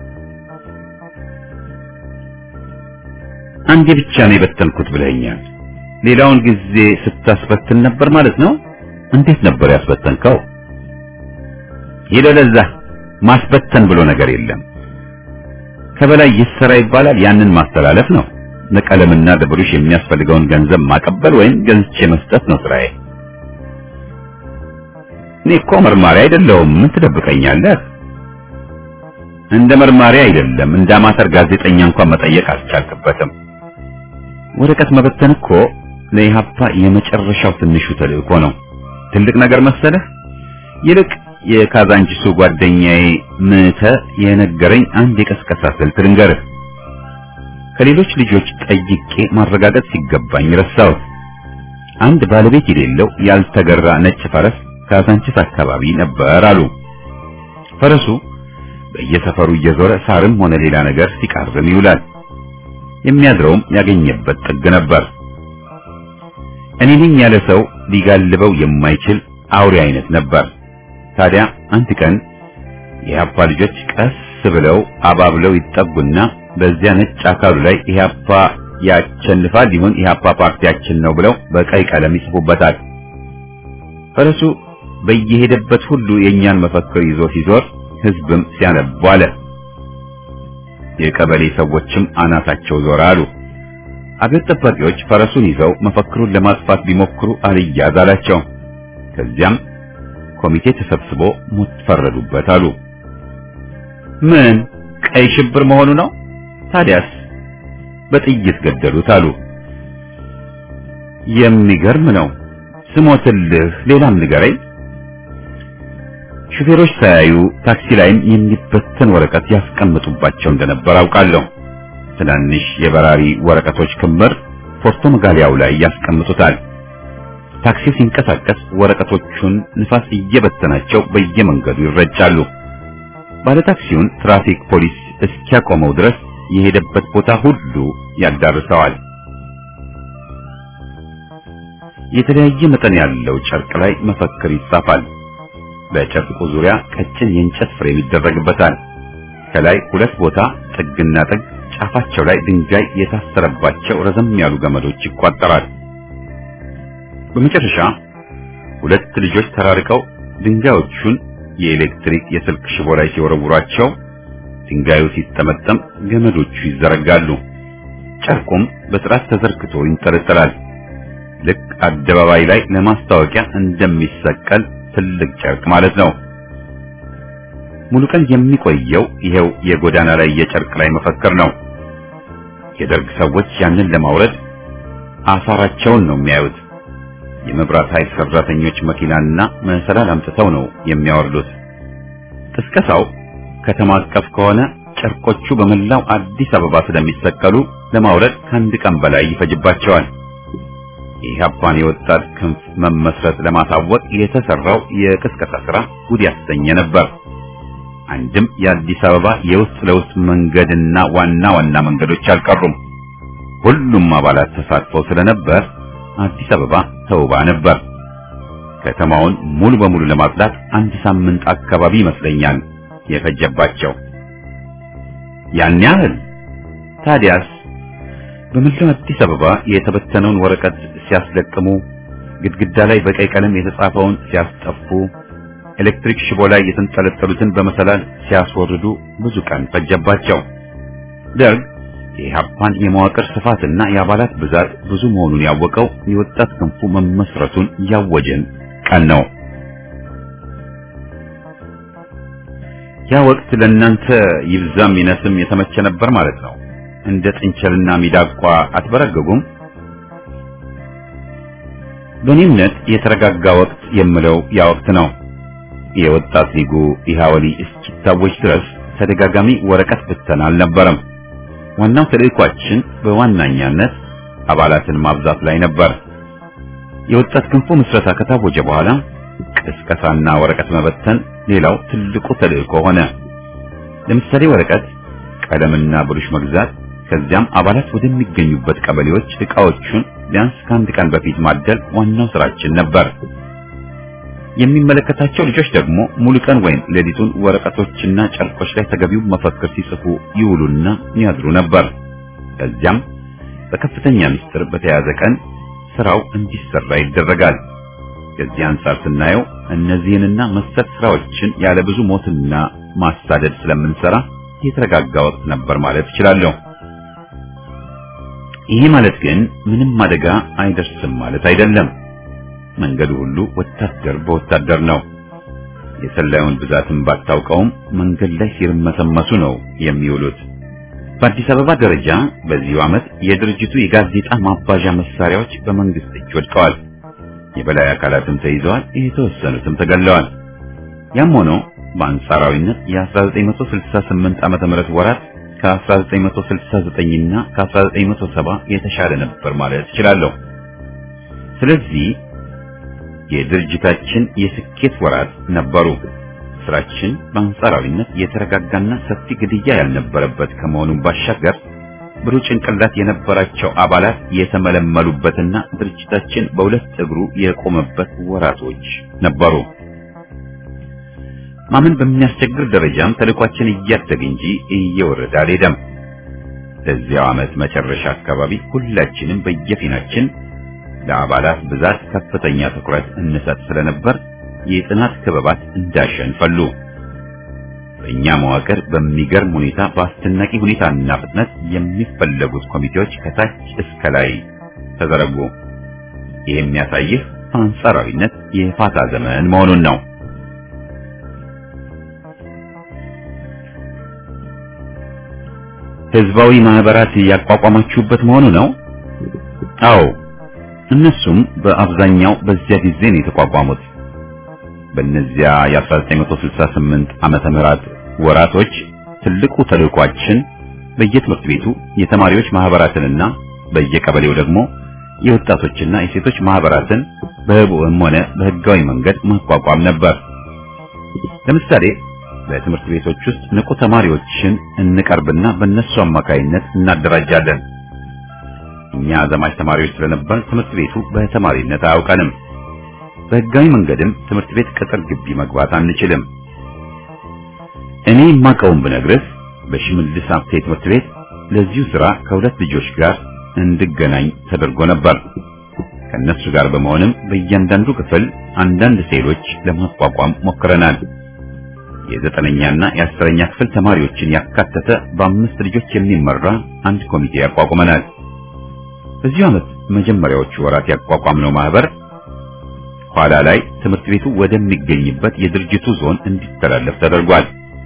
አንዴ ብቻ ነው የበተንኩት ብለኛል። ሌላውን ጊዜ ስታስበትን ነበር ማለት ነው? እንዴት ነበር ያስበተንከው? ይደለዛ ማስበተን ብሎ ነገር የለም። ከበላይ ይሰራ ይባላል። ያንን ማስተላለፍ ነው። ለቀለምና ለብሩሽ የሚያስፈልገውን ገንዘብ ማቀበል ወይም ገዝቼ መስጠት ነው ስራዬ። እኔ እኮ መርማሪ አይደለሁም። ምን ትደብቀኛለህ? እንደ መርማሪ አይደለም፣ እንደ አማተር ጋዜጠኛ እንኳን መጠየቅ አልቻልክበትም። ወረቀት መበተን እኮ ለኢህአፓ የመጨረሻው ትንሹ ተልእኮ ነው። ትልቅ ነገር መሰለህ? ይልቅ የካዛንቺሱ ጓደኛዬ ምተ የነገረኝ አንድ የቀስቀሳ ስልት ልንገርህ። ከሌሎች ልጆች ጠይቄ ማረጋገጥ ሲገባኝ ረሳሁት። አንድ ባለቤት የሌለው ያልተገራ ነጭ ፈረስ ካዛንቺስ አካባቢ ነበር አሉ። ፈረሱ በየሰፈሩ እየዞረ ሳርም ሆነ ሌላ ነገር ሲቃርም ይውላል። የሚያድረውም ያገኘበት ጥግ ነበር። እኔ ነኝ ያለ ሰው ሊጋልበው የማይችል አውሬ አይነት ነበር። ታዲያ አንድ ቀን የኢህአፓ ልጆች ቀስ ብለው አባብለው ይጠጉና በዚያ ነጭ አካሉ ላይ ኢህአፓ ያቸንፋል ይሁን ኢህአፓ ፓርቲያችን ነው ብለው በቀይ ቀለም ይጽፉበታል። ፈረሱ በየሄደበት ሁሉ የኛን መፈክር ይዞ ሲዞር ህዝብም ሲያነቡ አለ። የቀበሌ ሰዎችም አናታቸው ዞር አሉ። አብዮት ጠባቂዎች ፈረሱን ይዘው መፈክሩን ለማጥፋት ቢሞክሩ አልያዝ አላቸው። ከዚያም ኮሚቴ ተሰብስቦ ሞት ፈረዱበት አሉ። ምን ቀይ ሽብር መሆኑ ነው? ታዲያስ በጥይት ገደሉት አሉ። የሚገርም ነው። ስሞትልህ ሌላም ንገረኝ። ሹፌሮች ሳያዩ ታክሲ ላይም የሚበተን ወረቀት ያስቀምጡባቸው እንደነበር አውቃለሁ። ትናንሽ የበራሪ ወረቀቶች ክምር ፖርቶ መጋሊያው ላይ ያስቀምጡታል። ታክሲው ሲንቀሳቀስ ወረቀቶቹን ንፋስ እየበተናቸው በየመንገዱ ይረጫሉ። ባለ ታክሲውን ትራፊክ ፖሊስ እስኪያቆመው ድረስ የሄደበት ቦታ ሁሉ ያዳርሰዋል። የተለያየ መጠን ያለው ጨርቅ ላይ መፈክር ይጻፋል። በጨርቁ ዙሪያ ቀጭን የእንጨት ፍሬም ይደረግበታል። ከላይ ሁለት ቦታ ጥግና ጥግ ጫፋቸው ላይ ድንጋይ የታሰረባቸው ረዘም ያሉ ገመዶች ይቋጠራል። በመጨረሻ ሁለት ልጆች ተራርቀው ድንጋዮቹን የኤሌክትሪክ የስልክ ሽቦ ላይ ሲወረውሯቸው ድንጋዩ ሲጠመጠም ገመዶቹ ይዘረጋሉ። ጨርቁም በስርዓት ተዘርግቶ ይንጠለጠላል። ልክ አደባባይ ላይ ለማስታወቂያ እንደሚሰቀል ትልቅ ጨርቅ ማለት ነው። ሙሉ ቀን የሚቆየው ይሄው የጎዳና ላይ የጨርቅ ላይ መፈክር ነው። የደርግ ሰዎች ያንን ለማውረድ አሳራቸውን ነው የሚያዩት። የመብራት ኃይል ሰራተኞች መኪናና መሰላል አምጥተው ነው የሚያወርዱት። ቅስቀሳው ከተማ አቀፍ ከሆነ ጨርቆቹ በመላው አዲስ አበባ ስለሚሰቀሉ ለማውረድ ከአንድ ቀን በላይ ይፈጅባቸዋል። የኢህአፓን የወጣት ክንፍ መመስረት ለማሳወቅ የተሰራው የቅስቀሳ ስራ ጉድ ያሰኘ ነበር። አንድም የአዲስ አበባ የውስጥ ለውስጥ መንገድና ዋና ዋና መንገዶች አልቀሩም። ሁሉም አባላት ተሳትፈው ስለነበር አዲስ አበባ ተውባ ነበር። ከተማውን ሙሉ በሙሉ ለማጽዳት አንድ ሳምንት አካባቢ ይመስለኛል የፈጀባቸው። ያን ያህል ታዲያስ በመላው አዲስ አበባ የተበተነውን ወረቀት ሲያስለቅሙ፣ ግድግዳ ላይ በቀይ ቀለም የተጻፈውን ሲያስጠፉ፣ ኤሌክትሪክ ሽቦ ላይ የተንጠለጠሉትን በመሰላል ሲያስወርዱ ብዙ ቀን ፈጀባቸው። ደርግ የኢህአፓን የመዋቅር ስፋትና የአባላት ብዛት ብዙ መሆኑን ያወቀው የወጣት ክንፉ መመስረቱን ያወጀን ቀን ነው። ያ ወቅት ለእናንተ ይብዛም ይነስም የተመቸ ነበር ማለት ነው። እንደ ጥንቸልና ሚዳቋ አትበረገጉም። በእኔ እምነት የተረጋጋ ወቅት የምለው ያ ወቅት ነው። የወጣት ሊጉ ኢሃወሊ እስኪታወጅ ድረስ ተደጋጋሚ ወረቀት ብተና አልነበረም። ዋናው ተልዕኳችን በዋናኛነት አባላትን ማብዛት ላይ ነበር። የወጣት ክንፉ ምስረታ ከታወጀ በኋላ ቅስቀሳና ወረቀት መበተን ሌላው ትልቁ ተልዕኮ ሆነ። ለምሳሌ ወረቀት፣ ቀለምና ብሩሽ መግዛት፣ ከዚያም አባላት ወደሚገኙበት ቀበሌዎች ዕቃዎቹን ቢያንስ ከአንድ ቀን በፊት ማደል ዋናው ስራችን ነበር። የሚመለከታቸው ልጆች ደግሞ ሙሉ ቀን ወይም ሌሊቱን ወረቀቶችና ጨርቆች ላይ ተገቢው መፈክር ሲጽፉ ይውሉና ያድሩ ነበር። ከዚያም በከፍተኛ ምስጢር በተያዘ ቀን ስራው እንዲሰራ ይደረጋል። ከዚህ አንጻር ስናየው እነዚህንና መሰል ስራዎችን ያለ ብዙ ሞትና ማሳደድ ስለምንሰራ የተረጋጋ ወቅት ነበር ማለት እችላለሁ። ይሄ ማለት ግን ምንም አደጋ አይደርስም ማለት አይደለም። መንገዱ ሁሉ ወታደር በወታደር ነው። የሰላዩን ብዛትም ባታውቀውም መንገድ ላይ ሲርመሰመሱ ነው የሚውሉት። በአዲስ አበባ ደረጃ በዚሁ ዓመት የድርጅቱ የጋዜጣ ማባዣ መሳሪያዎች በመንግስት እጅ ወድቀዋል። የበላይ አካላትም ተይዘዋል፣ የተወሰኑትም ተገለዋል። ያም ሆኖ በአንጻራዊነት የ1968 ዓመተ ምህረት ወራት ከ1969 እና ከ1970 የተሻለ ነበር ማለት እችላለሁ። ስለዚህ የድርጅታችን የስኬት ወራት ነበሩ። ስራችን በአንጻራዊነት የተረጋጋና ሰፊ ግድያ ያልነበረበት ከመሆኑ ባሻገር ብሩህ ጭንቅላት የነበራቸው አባላት የተመለመሉበትና ድርጅታችን በሁለት እግሩ የቆመበት ወራቶች ነበሩ። ማመን በሚያስቸግር ደረጃም ተልዕኳችን እያደገ እንጂ እየወረደ አልሄደም። በዚያው ዓመት መጨረሻ አካባቢ ሁላችንም በየፊናችን ለአባላት ብዛት ከፍተኛ ትኩረት እንሰጥ ስለነበር የጥናት ክበባት እንዳሸን ፈሉ። በእኛ መዋቅር በሚገርም ሁኔታ በአስደናቂ ሁኔታና ፍጥነት የሚፈለጉት ኮሚቴዎች ከታች እስከ ላይ ተዘረጉ። ይህ የሚያሳይህ አንጻራዊነት የፋታ ዘመን መሆኑን ነው። ህዝባዊ ማህበራት ያቋቋማችሁበት መሆኑ ነው? አዎ፣ እነሱም በአብዛኛው በዚያ ጊዜ ነው የተቋቋሙት። በእነዚያ የ1968 ዓመተ ምህረት ወራቶች ትልቁ ተልዕኳችን በየትምህርት ቤቱ የተማሪዎች ማህበራትንና በየቀበሌው ደግሞ የወጣቶችና የሴቶች ማህበራትን በህቡዕም ሆነ በህጋዊ መንገድ ማቋቋም ነበር። ለምሳሌ በትምህርት ቤቶች ውስጥ ንቁ ተማሪዎችን እንቀርብና በእነሱ አማካይነት እናደራጃለን። እኛ ዘማች ተማሪዎች ስለነበር ትምህርት ቤቱ በተማሪነት አያውቀንም። በህጋዊ መንገድም ትምህርት ቤት ቅጥር ግቢ መግባት አንችልም። እኔ የማውቀውን ብነግርህ በሽመልስ ሀብቴ ትምህርት ቤት ለዚሁ ስራ ከሁለት ልጆች ጋር እንድገናኝ ተደርጎ ነበር። ከነሱ ጋር በመሆንም በእያንዳንዱ ክፍል አንዳንድ ሴሎች ለማቋቋም ሞክረናል። የዘጠነኛና የአስረኛ ክፍል ተማሪዎችን ያካተተ በአምስት ልጆች የሚመራ አንድ ኮሚቴ ያቋቁመናል። በዚህ ዓመት መጀመሪያዎቹ ወራት ያቋቋምነው ማህበር ኋላ ላይ ትምህርት ቤቱ ወደሚገኝበት የድርጅቱ ዞን እንዲተላለፍ ተደርጓል።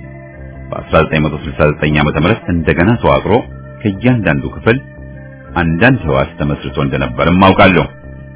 በ1969 ዓመተ ምህረት እንደገና ተዋቅሮ ከእያንዳንዱ ክፍል አንዳንድ ህዋስ ተመስርቶ እንደነበርም አውቃለሁ።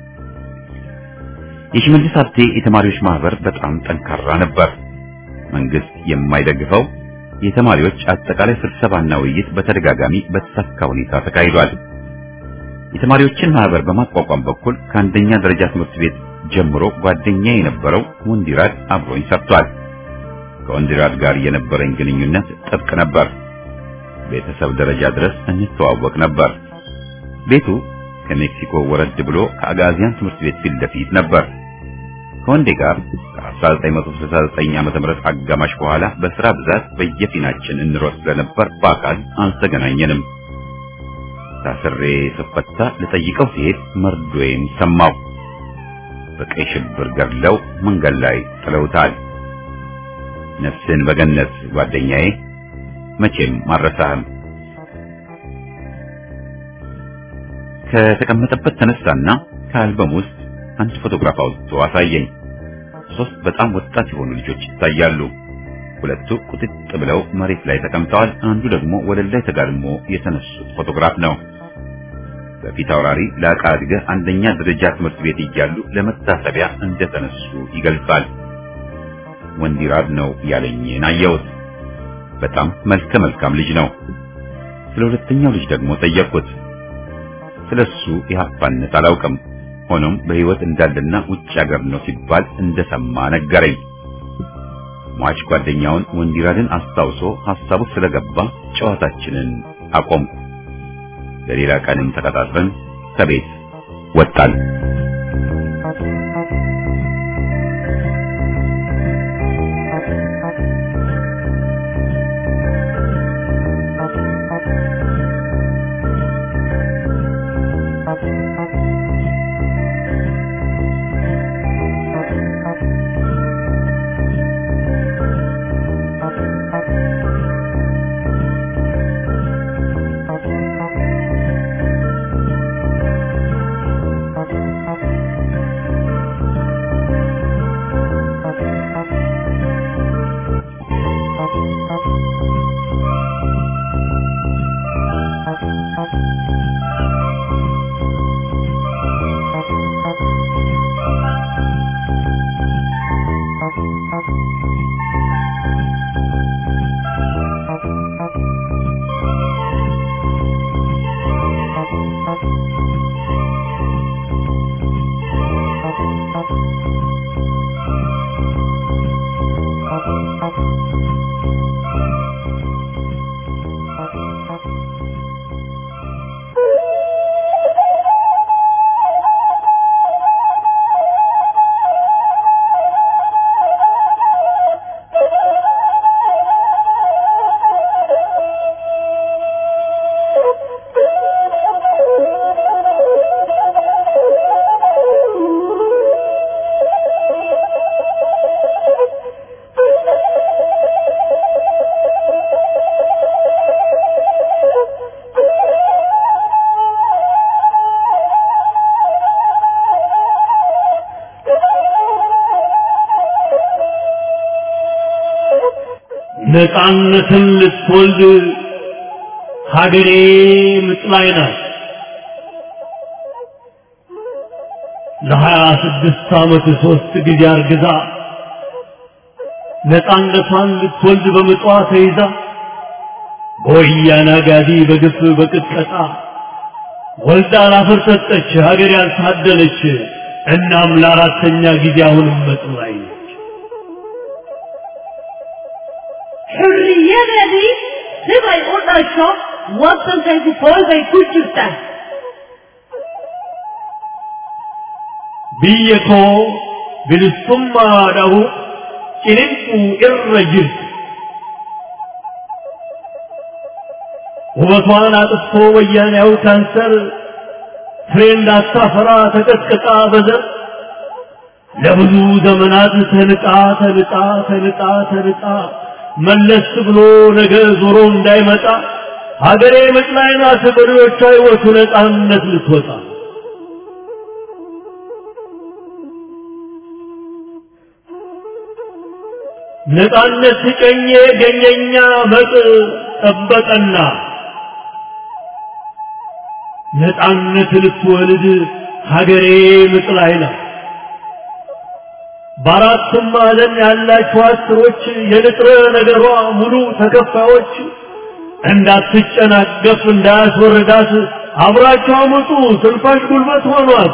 የሽመልስ ሀብቴ የተማሪዎች ማህበር በጣም ጠንካራ ነበር። መንግስት የማይደግፈው የተማሪዎች አጠቃላይ ስብሰባና ውይይት በተደጋጋሚ በተሳካ ሁኔታ ተካሂዷል። የተማሪዎችን ማህበር በማቋቋም በኩል ከአንደኛ ደረጃ ትምህርት ቤት ጀምሮ ጓደኛ የነበረው ወንዲራድ አብሮኝ ሰርቷል። ከወንዲራድ ጋር የነበረኝ ግንኙነት ጥብቅ ነበር። ቤተሰብ ደረጃ ድረስ እንተዋወቅ ነበር። ቤቱ ከሜክሲኮ ወረድ ብሎ ከአጋዚያን ትምህርት ቤት ፊት ለፊት ነበር። ከወንዴ ጋር ከ1969 ዓመተ ምህረት አጋማሽ በኋላ በስራ ብዛት በየፊናችን እንሮጥ ስለነበር በአካል አልተገናኘንም። ታስሬ ስፈታ ልጠይቀው ሲሄድ መርዶዬን ሰማሁ። በቀይ ሽብር ገድለው መንገድ ላይ ጥለውታል። ነፍስን በገነት ጓደኛዬ፣ መቼም ማረሳህም። ከተቀመጠበት ተነሳና ከአልበም ውስጥ አንድ ፎቶግራፍ አውጥቶ አሳየኝ። ሶስት በጣም ወጣት የሆኑ ልጆች ይታያሉ። ሁለቱ ቁጥጥ ብለው መሬት ላይ ተቀምጠዋል። አንዱ ደግሞ ወለል ላይ ተጋድሞ የተነሱት ፎቶግራፍ ነው። በፊት አውራሪ ላቃ አድገህ አንደኛ ደረጃ ትምህርት ቤት እያሉ ለመታሰቢያ እንደተነሱ ይገልጻል። ወንዲራድ ነው ያለኝን አየሁት። በጣም መልከ መልካም ልጅ ነው። ስለ ሁለተኛው ልጅ ደግሞ ጠየቅኩት። ስለሱ የሀፓነት አላውቅም። ሆኖም በህይወት እንዳለና ውጭ ሀገር ነው ሲባል እንደሰማ ነገረኝ። ሟች ጓደኛውን ወንዲራድን አስታውሶ ሐሳቡ ስለገባ ጨዋታችንን አቆም። ለሌላ ቀንም ተቀጣጥረን ከቤት ወጣን። ነፃነትን ልትወልድ ሀገሬ ምጥ ላይ ናት። ለሀያ ስድስት ዓመት ሶስት ጊዜ አርግዛ ነፃነቷን ልትወልድ በምጧ ተይዛ በወያኔ አጋዲ በግፍ በቅጥቀጣ ወልዳ ላፈር ሰጠች ሀገር ያልታደለች። እናም ለአራተኛ ጊዜ አሁንም ምጥ ላይ ነች። حريتي تبقى يقول الشخص وصل زي كفار زي كل شفتها بيكو بالسمى له إنكو إرجل وبطوان أتصفو ويانيو كانسر فرين لا تفرى تكتكتا بذر لبدو زمنات تنقا تنقا تنقا تنقا መለስ ብሎ ነገ ዞሮ እንዳይመጣ ሀገሬ ምጥ ላይ ናት። በድሮቿ ሕይወቱ ነፃነት ልትወጣ ነፃነት ሲቀኘ ገኘኛ መጥ ጠበቀና ነፃነት ልትወልድ ሀገሬ ምጥ ላይ ናት። በአራቱም ማዕዘን ያላችሁ አስሮች የንጥረ ነገሯ ሙሉ ተከፋዮች እንዳትጨናገፍ እንዳያስወርዳት አብራችሁ አመጡ ስልፋሽ ጉልበት ሆኗት።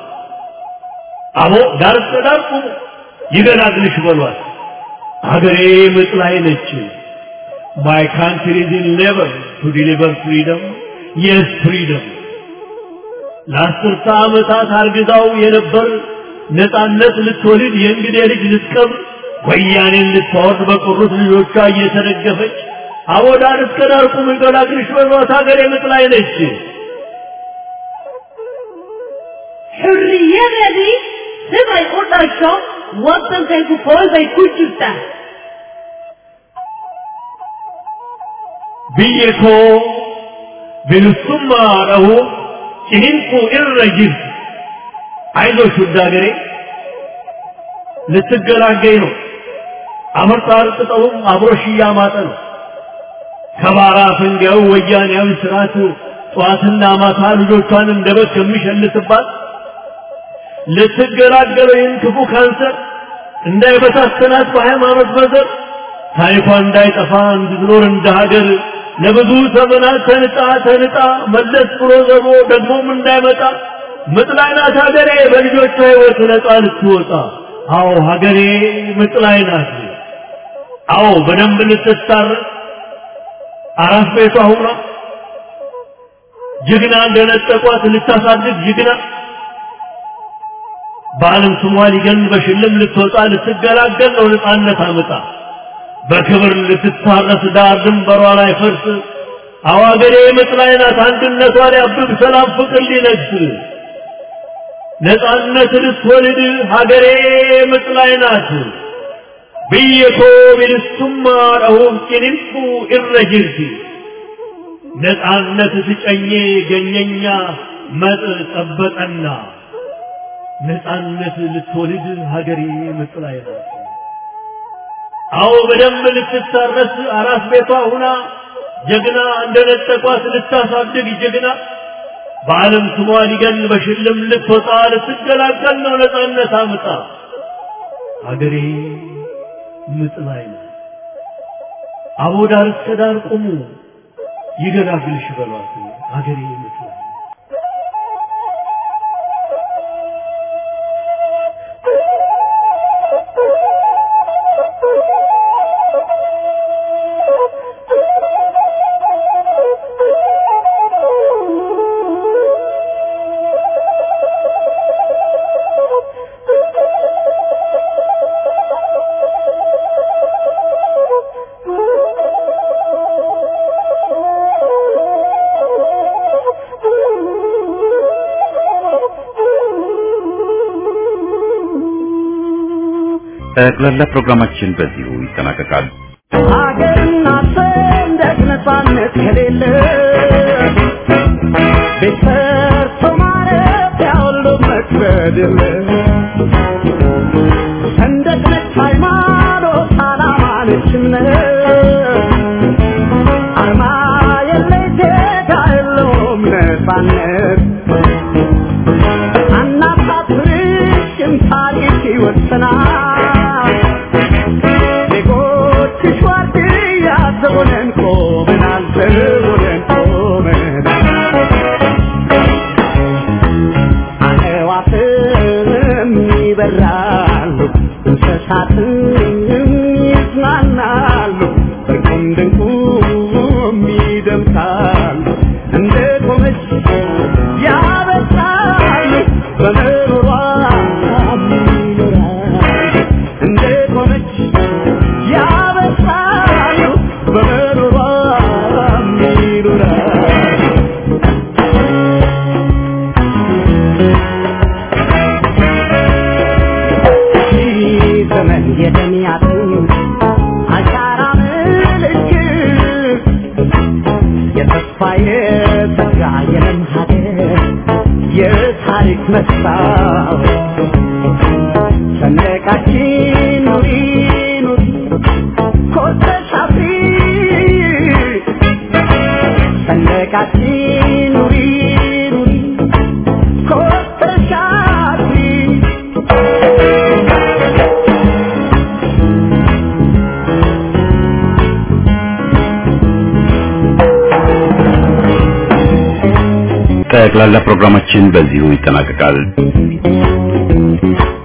አቦ ዳር ዳር ቁሙ ይገላግልሽ በሏት ሀገሬ ምጥ ላይ ነች። My country is in labor to deliver freedom. Yes, freedom. ለአስርተ ዓመታት አርግዛው የነበር ነፃነት ልትወልድ የእንግዴ ልጅ ልትቀብር ወያኔን ልታወርድ በቆሩት ልጆቿ እየተደገፈች አቦ ዳር እስከ ዳር ቁሙ ይገላግልሽ በሏት ሀገሬ ምጥ ላይ ነች። حرية سبع يقول الشخص وطن كيف قول بيكون جبتها بيكو بالسمى له إنكو إرجل عايزو شو الداغري لتقلاقينو أمر طارق تطوم أبروشي ماتنو كبارا فنجاو وياني أو سراتو طواتنا ماتا لجوتان اندبت كميشن لتبات لتقلاقلو ينكفو كانسر እንዳይ በታስተናት በሃይማኖት በዘር ታሪኳ እንዳይጠፋ እንድትኖር እንደ ሀገር ለብዙ ዘመናት ተንጣ ተንጣ መለስ ብሎ ዘሮ ደግሞም እንዳይመጣ ምጥ ላይ ናት ሀገሬ በልጆቿ ሕይወት ነፃ ልትወጣ። አዎ ሀገሬ ምጥ ላይ ናት። አዎ በደንብ ልትታረቅ አራስ ቤቷ ሆና ጀግና እንደነጠቋት ልታሳድግ ጀግና በዓለም ስሟ ሊገን በሽልም ልትወጣ ልትገላገል ነው ነፃነት አመጣ በክብር ልትታረስ ዳር ድንበሯ ላይ ፈርስ። አዋገሬ ምጥ ላይ ናት አንድነቷ ሊያብብ ሰላም ፍቅር ሊነግስ ነፃነት ልትወልድ ሀገሬ ምጥ ላይ ናት። ብየኮ ቢልሱማ ረሁም ቂንፉ ኢረጅልቲ ነፃነት ስጨኜ ገኘኛ መጥ ጠበጠና ነፃነት ልትወልድ ሀገሬ ምጥ ላይ ናት። አዎ በደንብ ልትታረስ አራስ ቤቷ ሁና ጀግና እንደነጠቋት ልታሳድግ ጀግና በዓለም ስሟ ሊገን በሽልም ልትወጣ ልትገላገል ነው ነፃነት አምጣ ሀገሬ ምጥ ላይ ናት። አቦ ዳር እስከ ዳር ቁሙ ይገላግልሽ በሏት ሀገሬ ምጥ ላይ ጠቅላላ ፕሮግራማችን በዚሁ ይጠናቀቃል። ሀገርና ሰንደቅ ነፃነት ከሌለ ቤተሰብ ማለት ያውሎ መክበድ የለ ሰንደቅ ነች ሃይማኖት ዓላማ ነች እምነት አርማ የለይ ዜጋ የለውም ነፃነት አናሳፍርሽም ታሪክ ይወሰናል ዘቦነን ቆመናል ዘቦነን ቆመናል አዕዋፍም ይበራሉ እንስሳትም ይዝናናሉ በቁም ድንቁም ይደምሳሉ እንደ ቆመች ያበሳሉ በመኖሯ ይኖራሉ እንደ ቆመች ያበሳሉ በመኖሯ ይኖራሉ። ዘመን የደሚያቱ አሻራ ምልክት የተስፋ የተጋ የለም ሀገር የታሪክ መስታወት ሰንደቃችን ኑሪ ኑሪ ኮተሽ አብሪ ሰንደቃችን ኑሪ ኑሪ ኮተሽ አብሪ ጠቅላላ ፕሮግራማችን በዚሁ ይጠናቀቃል።